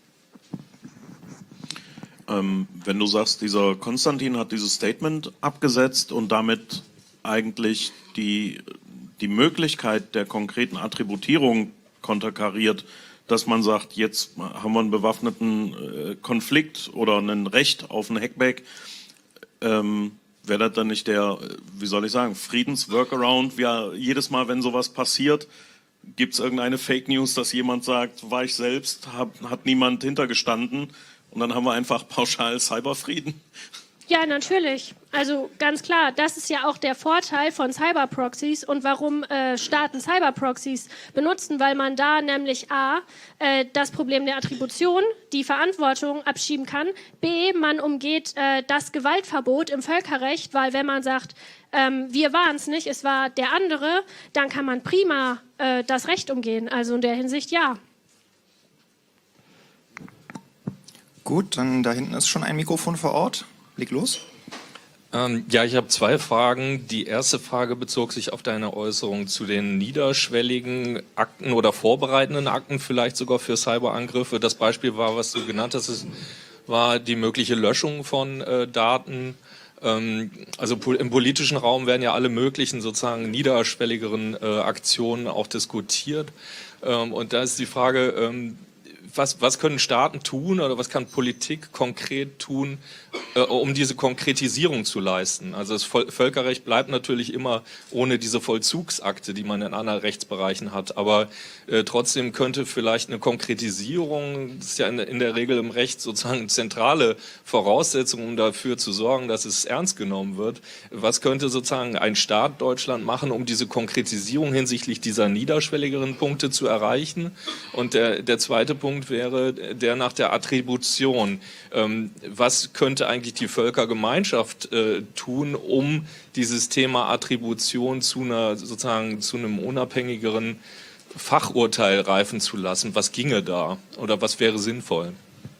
Wenn du sagst, dieser Konstantin hat dieses Statement abgesetzt und damit eigentlich die Möglichkeit der konkreten Attributierung konterkariert, dass man sagt, jetzt haben wir einen bewaffneten Konflikt oder ein Recht auf ein Hackback, wäre das dann nicht der, wie soll ich sagen, Friedensworkaround? Jedes Mal, wenn sowas passiert, gibt es irgendeine Fake News, dass jemand sagt, war ich selbst, hat niemand hintergestanden und dann haben wir einfach pauschal Cyberfrieden? Ja, natürlich. Also ganz klar, das ist ja auch der Vorteil von Cyberproxys und warum Staaten Cyberproxys benutzen, weil man da nämlich a. Das Problem der Attribution, die Verantwortung abschieben kann, b. man umgeht das Gewaltverbot im Völkerrecht, weil wenn man sagt, wir waren es nicht, es war der andere, dann kann man prima das Recht umgehen. Also in der Hinsicht ja. Gut, dann da hinten ist schon ein Mikrofon vor Ort. Leg los. Ja, ich habe 2 Fragen. Die erste Frage bezog sich auf deine Äußerung zu den niederschwelligen Akten oder vorbereitenden Akten, vielleicht sogar für Cyberangriffe. Das Beispiel war, was du genannt hast, war die mögliche Löschung von Daten. Also im politischen Raum werden ja alle möglichen sozusagen niederschwelligeren Aktionen auch diskutiert. Und da ist die Frage, was können Staaten tun oder was kann Politik konkret tun, um diese Konkretisierung zu leisten? Also das Völkerrecht bleibt natürlich immer ohne diese Vollzugsakte, die man in anderen Rechtsbereichen hat. Aber trotzdem könnte vielleicht eine Konkretisierung, das ist ja in der Regel im Recht sozusagen eine zentrale Voraussetzung, um dafür zu sorgen, dass es ernst genommen wird. Was könnte sozusagen ein Staat Deutschland machen, um diese Konkretisierung hinsichtlich dieser niederschwelligeren Punkte zu erreichen? Und der zweite Punkt wäre der nach der Attribution. Was könnte eigentlich die Völkergemeinschaft tun, um dieses Thema Attribution zu einem unabhängigeren Fachurteil reifen zu lassen? Was ginge da oder was wäre sinnvoll?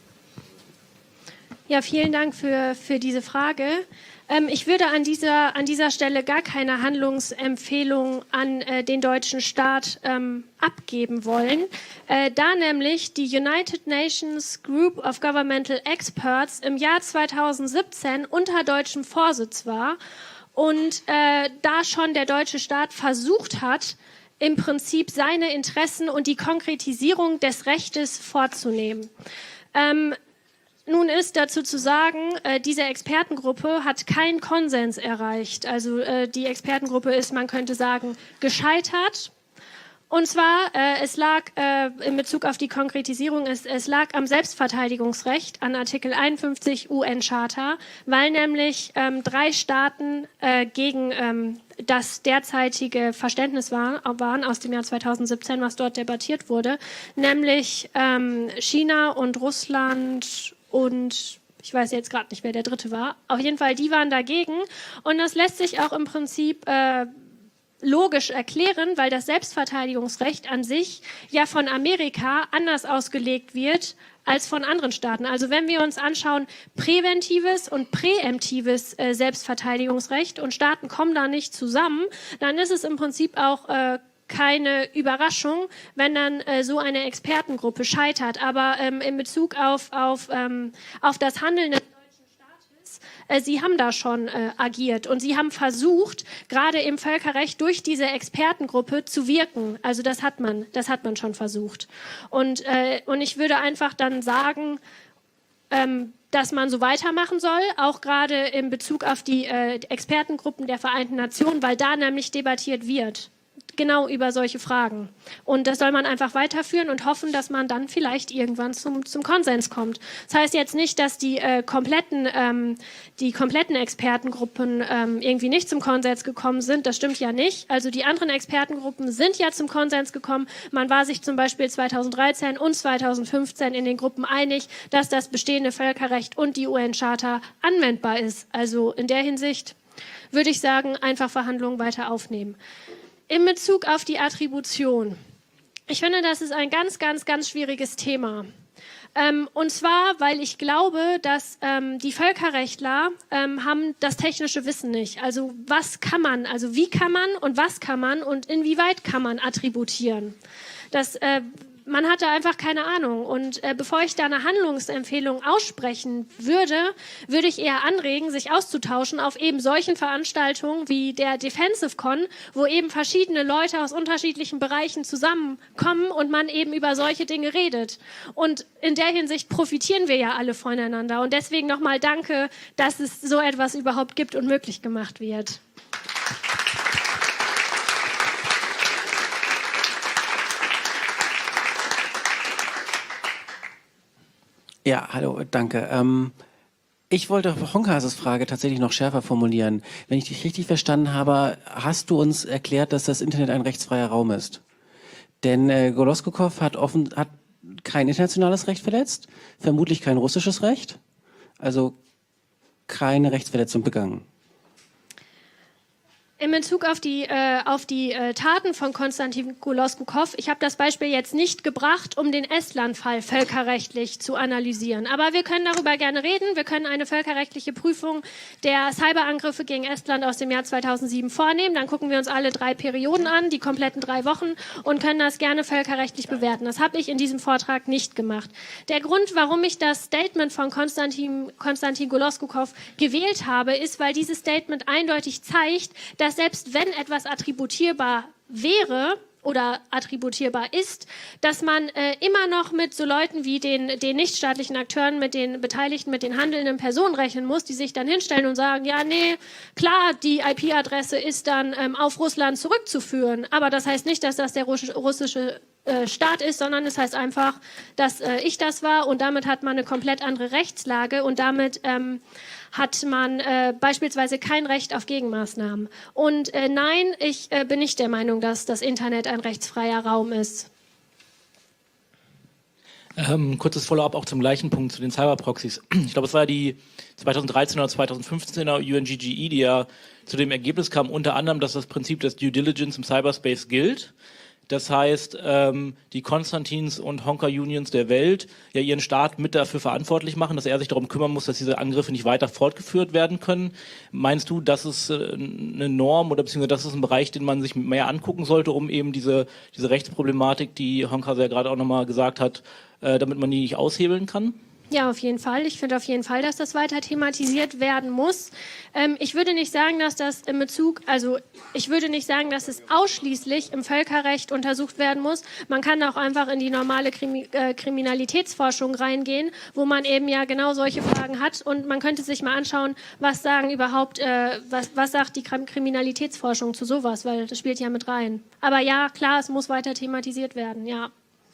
Ja, vielen Dank für diese Frage. Ich würde an dieser Stelle gar keine Handlungsempfehlung an den deutschen Staat abgeben wollen, da nämlich die United Nations Group of Governmental Experts im Jahr 2017 unter deutschem Vorsitz war und da schon der deutsche Staat versucht hat, im Prinzip seine Interessen und die Konkretisierung des Rechtes vorzunehmen. Nun ist dazu zu sagen, diese Expertengruppe hat keinen Konsens erreicht. Also die Expertengruppe ist, man könnte sagen, gescheitert. Und zwar, es lag in Bezug auf die Konkretisierung, es lag am Selbstverteidigungsrecht an Artikel 51 UN-Charta, weil nämlich 3 Staaten gegen das derzeitige Verständnis waren aus dem Jahr 2017, was dort debattiert wurde, nämlich China und Russland und ich weiß jetzt gerade nicht, wer der dritte war. Auf jeden Fall, die waren dagegen. Und das lässt sich auch im Prinzip logisch erklären, weil das Selbstverteidigungsrecht an sich ja von Amerika anders ausgelegt wird als von anderen Staaten. Also wenn wir uns anschauen, präventives und präemptives Selbstverteidigungsrecht und Staaten kommen da nicht zusammen, dann ist es im Prinzip auch keine Überraschung, wenn dann so eine Expertengruppe scheitert. Aber in Bezug auf das Handeln des Sie haben da schon agiert und Sie haben versucht, gerade im Völkerrecht durch diese Expertengruppe zu wirken. Also das hat man schon versucht. Und ich würde einfach dann sagen, dass man so weitermachen soll, auch gerade in Bezug auf die Expertengruppen der Vereinten Nationen, weil da nämlich debattiert wird. Genau über solche Fragen. Und das soll man einfach weiterführen und hoffen, dass man dann vielleicht irgendwann zum Konsens kommt. Das heißt jetzt nicht, dass die kompletten Expertengruppen irgendwie nicht zum Konsens gekommen sind. Das stimmt ja nicht. Also die anderen Expertengruppen sind ja zum Konsens gekommen. Man war sich zum Beispiel 2013 und 2015 in den Gruppen einig, dass das bestehende Völkerrecht und die UN-Charta anwendbar ist. Also in der Hinsicht würde ich sagen, einfach Verhandlungen weiter aufnehmen. In Bezug auf die Attribution. Ich finde, das ist ein ganz, ganz, ganz schwieriges Thema. Und zwar, weil ich glaube, dass die Völkerrechtler haben das technische Wissen nicht. Also was kann man, also wie kann man und was kann man und inwieweit kann man attributieren? Man hat da einfach keine Ahnung. Und bevor ich da eine Handlungsempfehlung aussprechen würde, würde ich eher anregen, sich auszutauschen auf eben solchen Veranstaltungen wie der Defensive Con, wo eben verschiedene Leute aus unterschiedlichen Bereichen zusammenkommen und man eben über solche Dinge redet. Und in der Hinsicht profitieren wir ja alle voneinander. Und deswegen nochmal danke, dass es so etwas überhaupt gibt und möglich gemacht wird. Ja, hallo, danke. Ich wollte Honkases Frage tatsächlich noch schärfer formulieren. Wenn ich dich richtig verstanden habe, hast du uns erklärt, dass das Internet ein rechtsfreier Raum ist. Denn Goloskokov hat kein internationales Recht verletzt, vermutlich kein russisches Recht, also keine Rechtsverletzung begangen. In Bezug auf die Taten von Konstantin Goloskokov, ich habe das Beispiel jetzt nicht gebracht, um den Estland-Fall völkerrechtlich zu analysieren. Aber wir können darüber gerne reden. Wir können eine völkerrechtliche Prüfung der Cyberangriffe gegen Estland aus dem Jahr 2007 vornehmen. Dann gucken wir uns alle 3 Perioden an, die kompletten 3 Wochen, und können das gerne völkerrechtlich bewerten. Das habe ich in diesem Vortrag nicht gemacht. Der Grund, warum ich das Statement von Konstantin Goloskokov gewählt habe, ist, weil dieses Statement eindeutig zeigt, dass selbst wenn etwas attributierbar wäre oder attributierbar ist, dass man immer noch mit so Leuten wie den nichtstaatlichen Akteuren, mit den Beteiligten, mit den handelnden Personen rechnen muss, die sich dann hinstellen und sagen, ja, nee, klar, die IP-Adresse ist dann auf Russland zurückzuführen, aber das heißt nicht, dass das der russische Staat ist, sondern es heißt einfach, dass ich das war, und damit hat man eine komplett andere Rechtslage und damit hat man beispielsweise kein Recht auf Gegenmaßnahmen. Und nein, ich bin nicht der Meinung, dass das Internet ein rechtsfreier Raum ist. Kurzes Follow-up auch zum gleichen Punkt, zu den Cyberproxys. Ich glaube, es war die 2013 oder 2015er UNGGI, die ja zu dem Ergebnis kam, unter anderem, dass das Prinzip des Due Diligence im Cyberspace gilt. Das heißt, die Konstantins und Honka-Unions der Welt ja ihren Staat mit dafür verantwortlich machen, dass er sich darum kümmern muss, dass diese Angriffe nicht weiter fortgeführt werden können. Meinst du, das ist eine Norm oder beziehungsweise das ist ein Bereich, den man sich mehr angucken sollte, um eben diese Rechtsproblematik, die Honka ja gerade auch nochmal gesagt hat, damit man die nicht aushebeln kann? Ja, auf jeden Fall. Ich finde auf jeden Fall, dass das weiter thematisiert werden muss. Ich würde nicht sagen, dass das in Bezug, also ich würde nicht sagen, dass es ausschließlich im Völkerrecht untersucht werden muss. Man kann auch einfach in die normale Kriminalitätsforschung reingehen, wo man eben ja genau solche Fragen hat. Und man könnte sich mal anschauen, was sagen überhaupt, was sagt die Kriminalitätsforschung zu sowas, weil das spielt ja mit rein. Aber ja, klar, es muss weiter thematisiert werden, ja.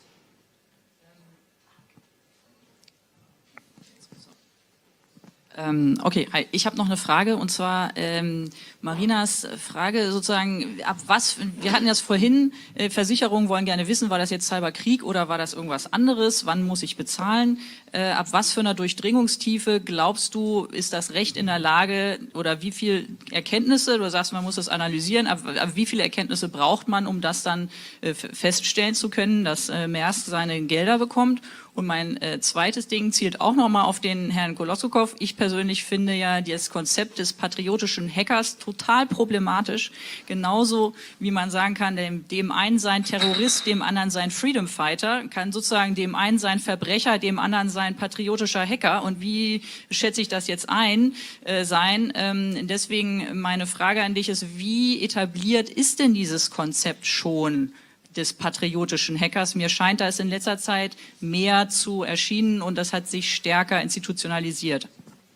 Okay, hi. Ich habe noch eine Frage und zwar Marinas Frage sozusagen, ab was, wir hatten das vorhin, Versicherungen wollen gerne wissen, war das jetzt Cyberkrieg oder war das irgendwas anderes, wann muss ich bezahlen, ab was für einer Durchdringungstiefe glaubst du, ist das Recht in der Lage oder wie viel Erkenntnisse, du sagst, man muss das analysieren, ab wie viele Erkenntnisse braucht man, um das dann feststellen zu können, dass Maersk seine Gelder bekommt? Und mein zweites Ding zielt auch nochmal auf den Herrn Kolossukow. Ich persönlich finde ja das Konzept des patriotischen Hackers total problematisch. Genauso wie man sagen kann, dem einen sein Terrorist, dem anderen sein Freedom Fighter, kann sozusagen dem einen sein Verbrecher, dem anderen sein patriotischer Hacker. Und wie schätze ich das jetzt ein sein? Deswegen meine Frage an dich ist, wie etabliert ist denn dieses Konzept schon des patriotischen Hackers? Mir scheint, da ist in letzter Zeit mehr zu erschienen und das hat sich stärker institutionalisiert.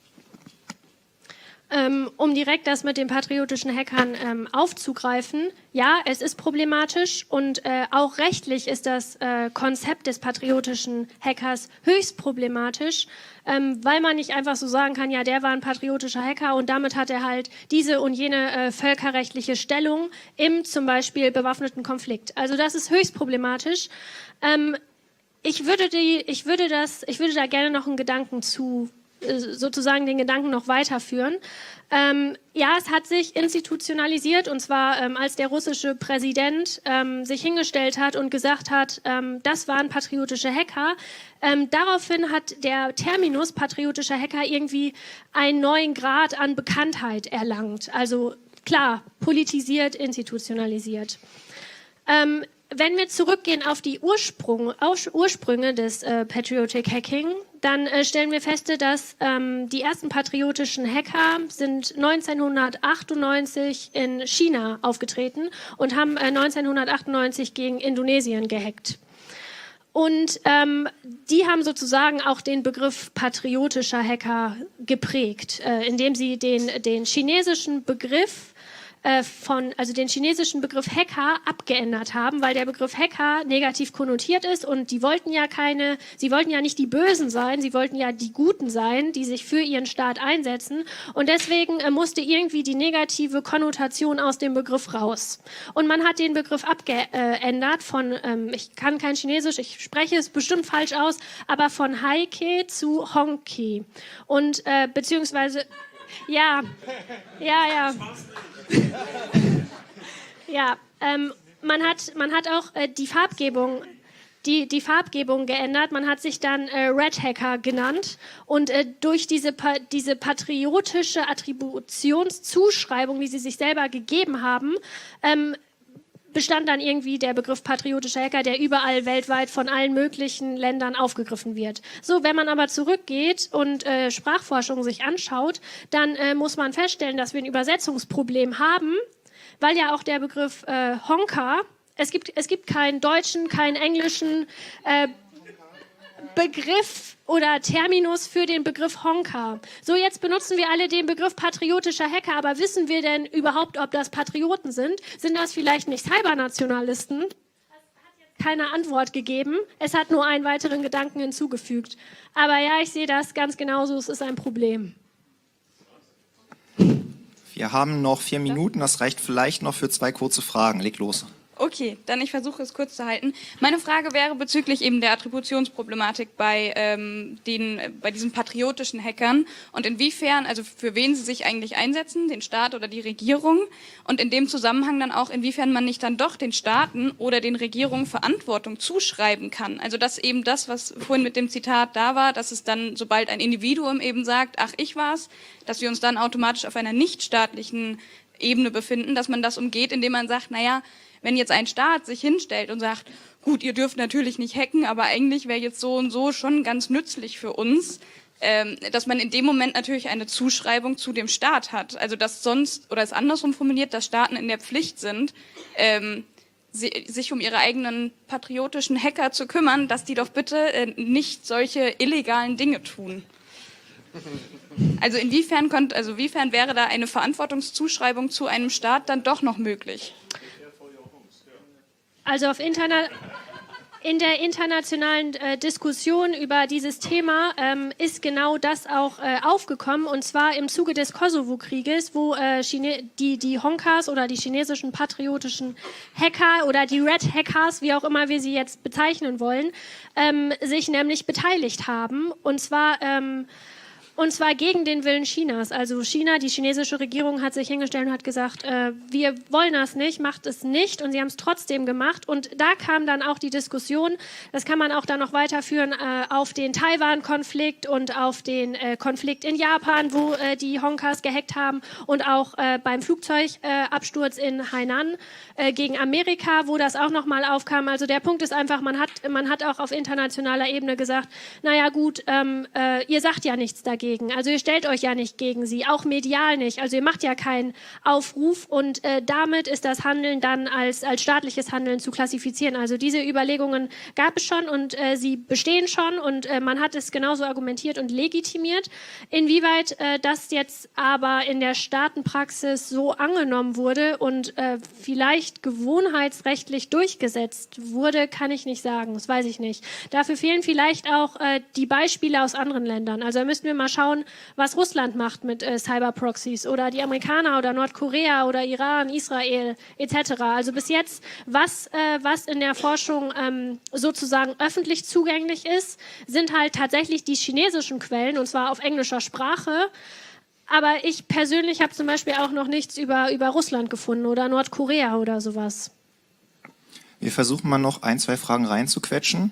Um direkt das mit den patriotischen Hackern aufzugreifen, ja, es ist problematisch und auch rechtlich ist das Konzept des patriotischen Hackers höchst problematisch, weil man nicht einfach so sagen kann, ja, der war ein patriotischer Hacker und damit hat er halt diese und jene völkerrechtliche Stellung im zum Beispiel bewaffneten Konflikt. Also das ist höchst problematisch. Ich würde da gerne noch einen Gedanken sozusagen den Gedanken noch weiterführen. Ja, es hat sich institutionalisiert und zwar als der russische Präsident sich hingestellt hat und gesagt hat, das waren patriotische Hacker. Daraufhin hat der Terminus patriotischer Hacker irgendwie einen neuen Grad an Bekanntheit erlangt. Also klar, politisiert, institutionalisiert. Wenn wir zurückgehen auf die Ursprünge des Patriotic Hacking, dann stellen wir fest, dass die ersten patriotischen Hacker sind 1998 in China aufgetreten und haben 1998 gegen Indonesien gehackt. Und die haben sozusagen auch den Begriff patriotischer Hacker geprägt, indem sie den chinesischen Begriff den chinesischen Begriff Hacker abgeändert haben, weil der Begriff Hacker negativ konnotiert ist und sie wollten ja nicht die Bösen sein, sie wollten ja die Guten sein, die sich für ihren Staat einsetzen und deswegen musste irgendwie die negative Konnotation aus dem Begriff raus. Und man hat den Begriff abgeändert von, ich kann kein Chinesisch, ich spreche es bestimmt falsch aus, aber von Haike zu Honki und beziehungsweise ja. Ja, man hat auch die Farbgebung geändert. Man hat sich dann Red Hacker genannt und durch diese patriotische Attributionszuschreibung, die sie sich selber gegeben haben, bestand dann irgendwie der Begriff patriotischer Hacker, der überall weltweit von allen möglichen Ländern aufgegriffen wird. So, wenn man aber zurückgeht und Sprachforschung sich anschaut, dann muss man feststellen, dass wir ein Übersetzungsproblem haben, weil ja auch der Begriff Honker, es gibt keinen deutschen, keinen englischen Begriff oder Terminus für den Begriff Honker. So, jetzt benutzen wir alle den Begriff patriotischer Hacker, aber wissen wir denn überhaupt, ob das Patrioten sind? Sind das vielleicht nicht Cybernationalisten? Es hat jetzt keine Antwort gegeben. Es hat nur einen weiteren Gedanken hinzugefügt. Aber ja, ich sehe das ganz genauso. Es ist ein Problem. Wir haben noch 4 Minuten. Das reicht vielleicht noch für 2 kurze Fragen. Leg los. Okay, dann ich versuche es kurz zu halten. Meine Frage wäre bezüglich eben der Attributionsproblematik bei diesen patriotischen Hackern und inwiefern, also für wen sie sich eigentlich einsetzen, den Staat oder die Regierung und in dem Zusammenhang dann auch, inwiefern man nicht dann doch den Staaten oder den Regierungen Verantwortung zuschreiben kann. Also dass eben das, was vorhin mit dem Zitat da war, dass es dann, sobald ein Individuum eben sagt, ach, ich war's, dass wir uns dann automatisch auf einer nichtstaatlichen Ebene befinden, dass man das umgeht, indem man sagt, naja, wenn jetzt ein Staat sich hinstellt und sagt, gut, ihr dürft natürlich nicht hacken, aber eigentlich wäre jetzt so und so schon ganz nützlich für uns, dass man in dem Moment natürlich eine Zuschreibung zu dem Staat hat. Also dass sonst, oder es andersrum formuliert, dass Staaten in der Pflicht sind, sich um ihre eigenen patriotischen Hacker zu kümmern, dass die doch bitte nicht solche illegalen Dinge tun. Also inwiefern wäre da eine Verantwortungszuschreibung zu einem Staat dann doch noch möglich? Also in der internationalen Diskussion über dieses Thema ist genau das auch aufgekommen, und zwar im Zuge des Kosovo-Krieges, wo die Honkas oder die chinesischen patriotischen Hacker oder die Red Hackers, wie auch immer wir sie jetzt bezeichnen wollen, sich nämlich beteiligt haben, und zwar gegen den Willen Chinas. Also China, die chinesische Regierung hat sich hingestellt und hat gesagt, wir wollen das nicht, macht es nicht. Und sie haben es trotzdem gemacht. Und da kam dann auch die Diskussion, das kann man auch dann noch weiterführen, auf den Taiwan-Konflikt und auf den Konflikt in Japan, wo die Honkas gehackt haben, und auch beim Flugzeugabsturz in Hainan gegen Amerika, wo das auch nochmal aufkam. Also der Punkt ist einfach, man hat auch auf internationaler Ebene gesagt, naja gut, ihr sagt ja nichts dagegen. Also ihr stellt euch ja nicht gegen sie, auch medial nicht. Also ihr macht ja keinen Aufruf, und damit ist das Handeln dann als staatliches Handeln zu klassifizieren. Also diese Überlegungen gab es schon, und sie bestehen schon, und man hat es genauso argumentiert und legitimiert. Inwieweit das jetzt aber in der Staatenpraxis so angenommen wurde und vielleicht gewohnheitsrechtlich durchgesetzt wurde, kann ich nicht sagen. Das weiß ich nicht. Dafür fehlen vielleicht auch die Beispiele aus anderen Ländern. Also da müssten wir mal schauen, was Russland macht mit Cyberproxys, oder die Amerikaner oder Nordkorea oder Iran, Israel etc. Also bis jetzt, was in der Forschung sozusagen öffentlich zugänglich ist, sind halt tatsächlich die chinesischen Quellen, und zwar auf englischer Sprache. Aber ich persönlich habe zum Beispiel auch noch nichts über Russland gefunden oder Nordkorea oder sowas. Wir versuchen mal noch 1, 2 Fragen reinzuquetschen.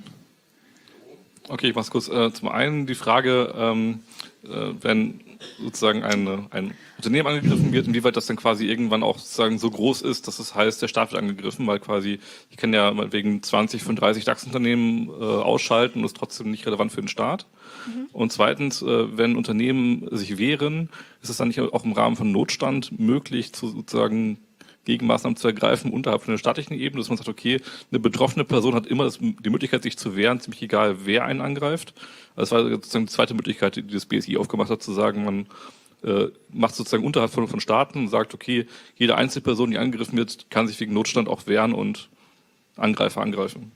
Okay, ich mach's kurz. Zum einen die Frage, wenn sozusagen ein Unternehmen angegriffen wird, inwieweit das dann quasi irgendwann auch sozusagen so groß ist, dass es heißt, der Staat wird angegriffen, weil quasi, ich kann ja wegen 20, 35 DAX-Unternehmen ausschalten und ist trotzdem nicht relevant für den Staat. Und zweitens, wenn Unternehmen sich wehren, ist es dann nicht auch im Rahmen von Notstand möglich, sozusagen Gegenmaßnahmen zu ergreifen unterhalb von der staatlichen Ebene, dass man sagt, okay, eine betroffene Person hat immer die Möglichkeit, sich zu wehren, ziemlich egal, wer einen angreift. Das war sozusagen die zweite Möglichkeit, die das BSI aufgemacht hat, zu sagen, man macht sozusagen unterhalb von Staaten und sagt, okay, jede einzelne Person, die angegriffen wird, kann sich wegen Notstand auch wehren und Angreifer angreifen.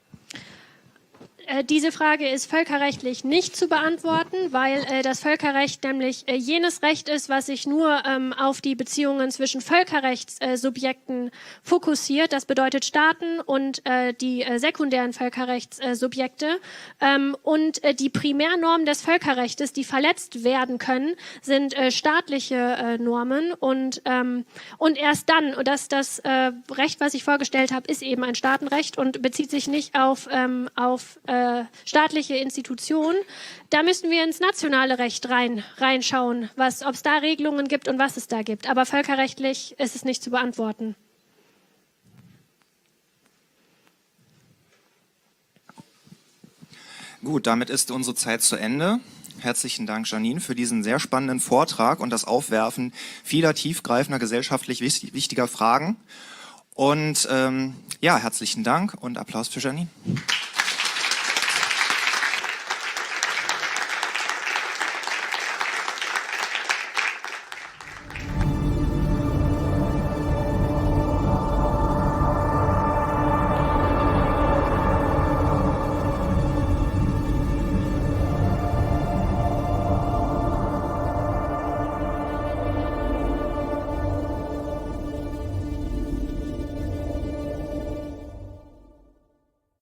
Diese Frage ist völkerrechtlich nicht zu beantworten, weil das Völkerrecht nämlich jenes Recht ist, was sich nur auf die Beziehungen zwischen Völkerrechtssubjekten fokussiert. Das bedeutet Staaten und die sekundären Völkerrechtssubjekte. Und die Primärnormen des Völkerrechtes, die verletzt werden können, sind staatliche Normen. Und erst dann, und das Recht, was ich vorgestellt habe, ist eben ein Staatenrecht und bezieht sich nicht auf staatliche Institutionen. Da müssen wir ins nationale Recht reinschauen, ob es da Regelungen gibt und was es da gibt. Aber völkerrechtlich ist es nicht zu beantworten. Gut, damit ist unsere Zeit zu Ende. Herzlichen Dank, Janine, für diesen sehr spannenden Vortrag und das Aufwerfen vieler tiefgreifender gesellschaftlich wichtiger Fragen. Und ja, herzlichen Dank und Applaus für Janine.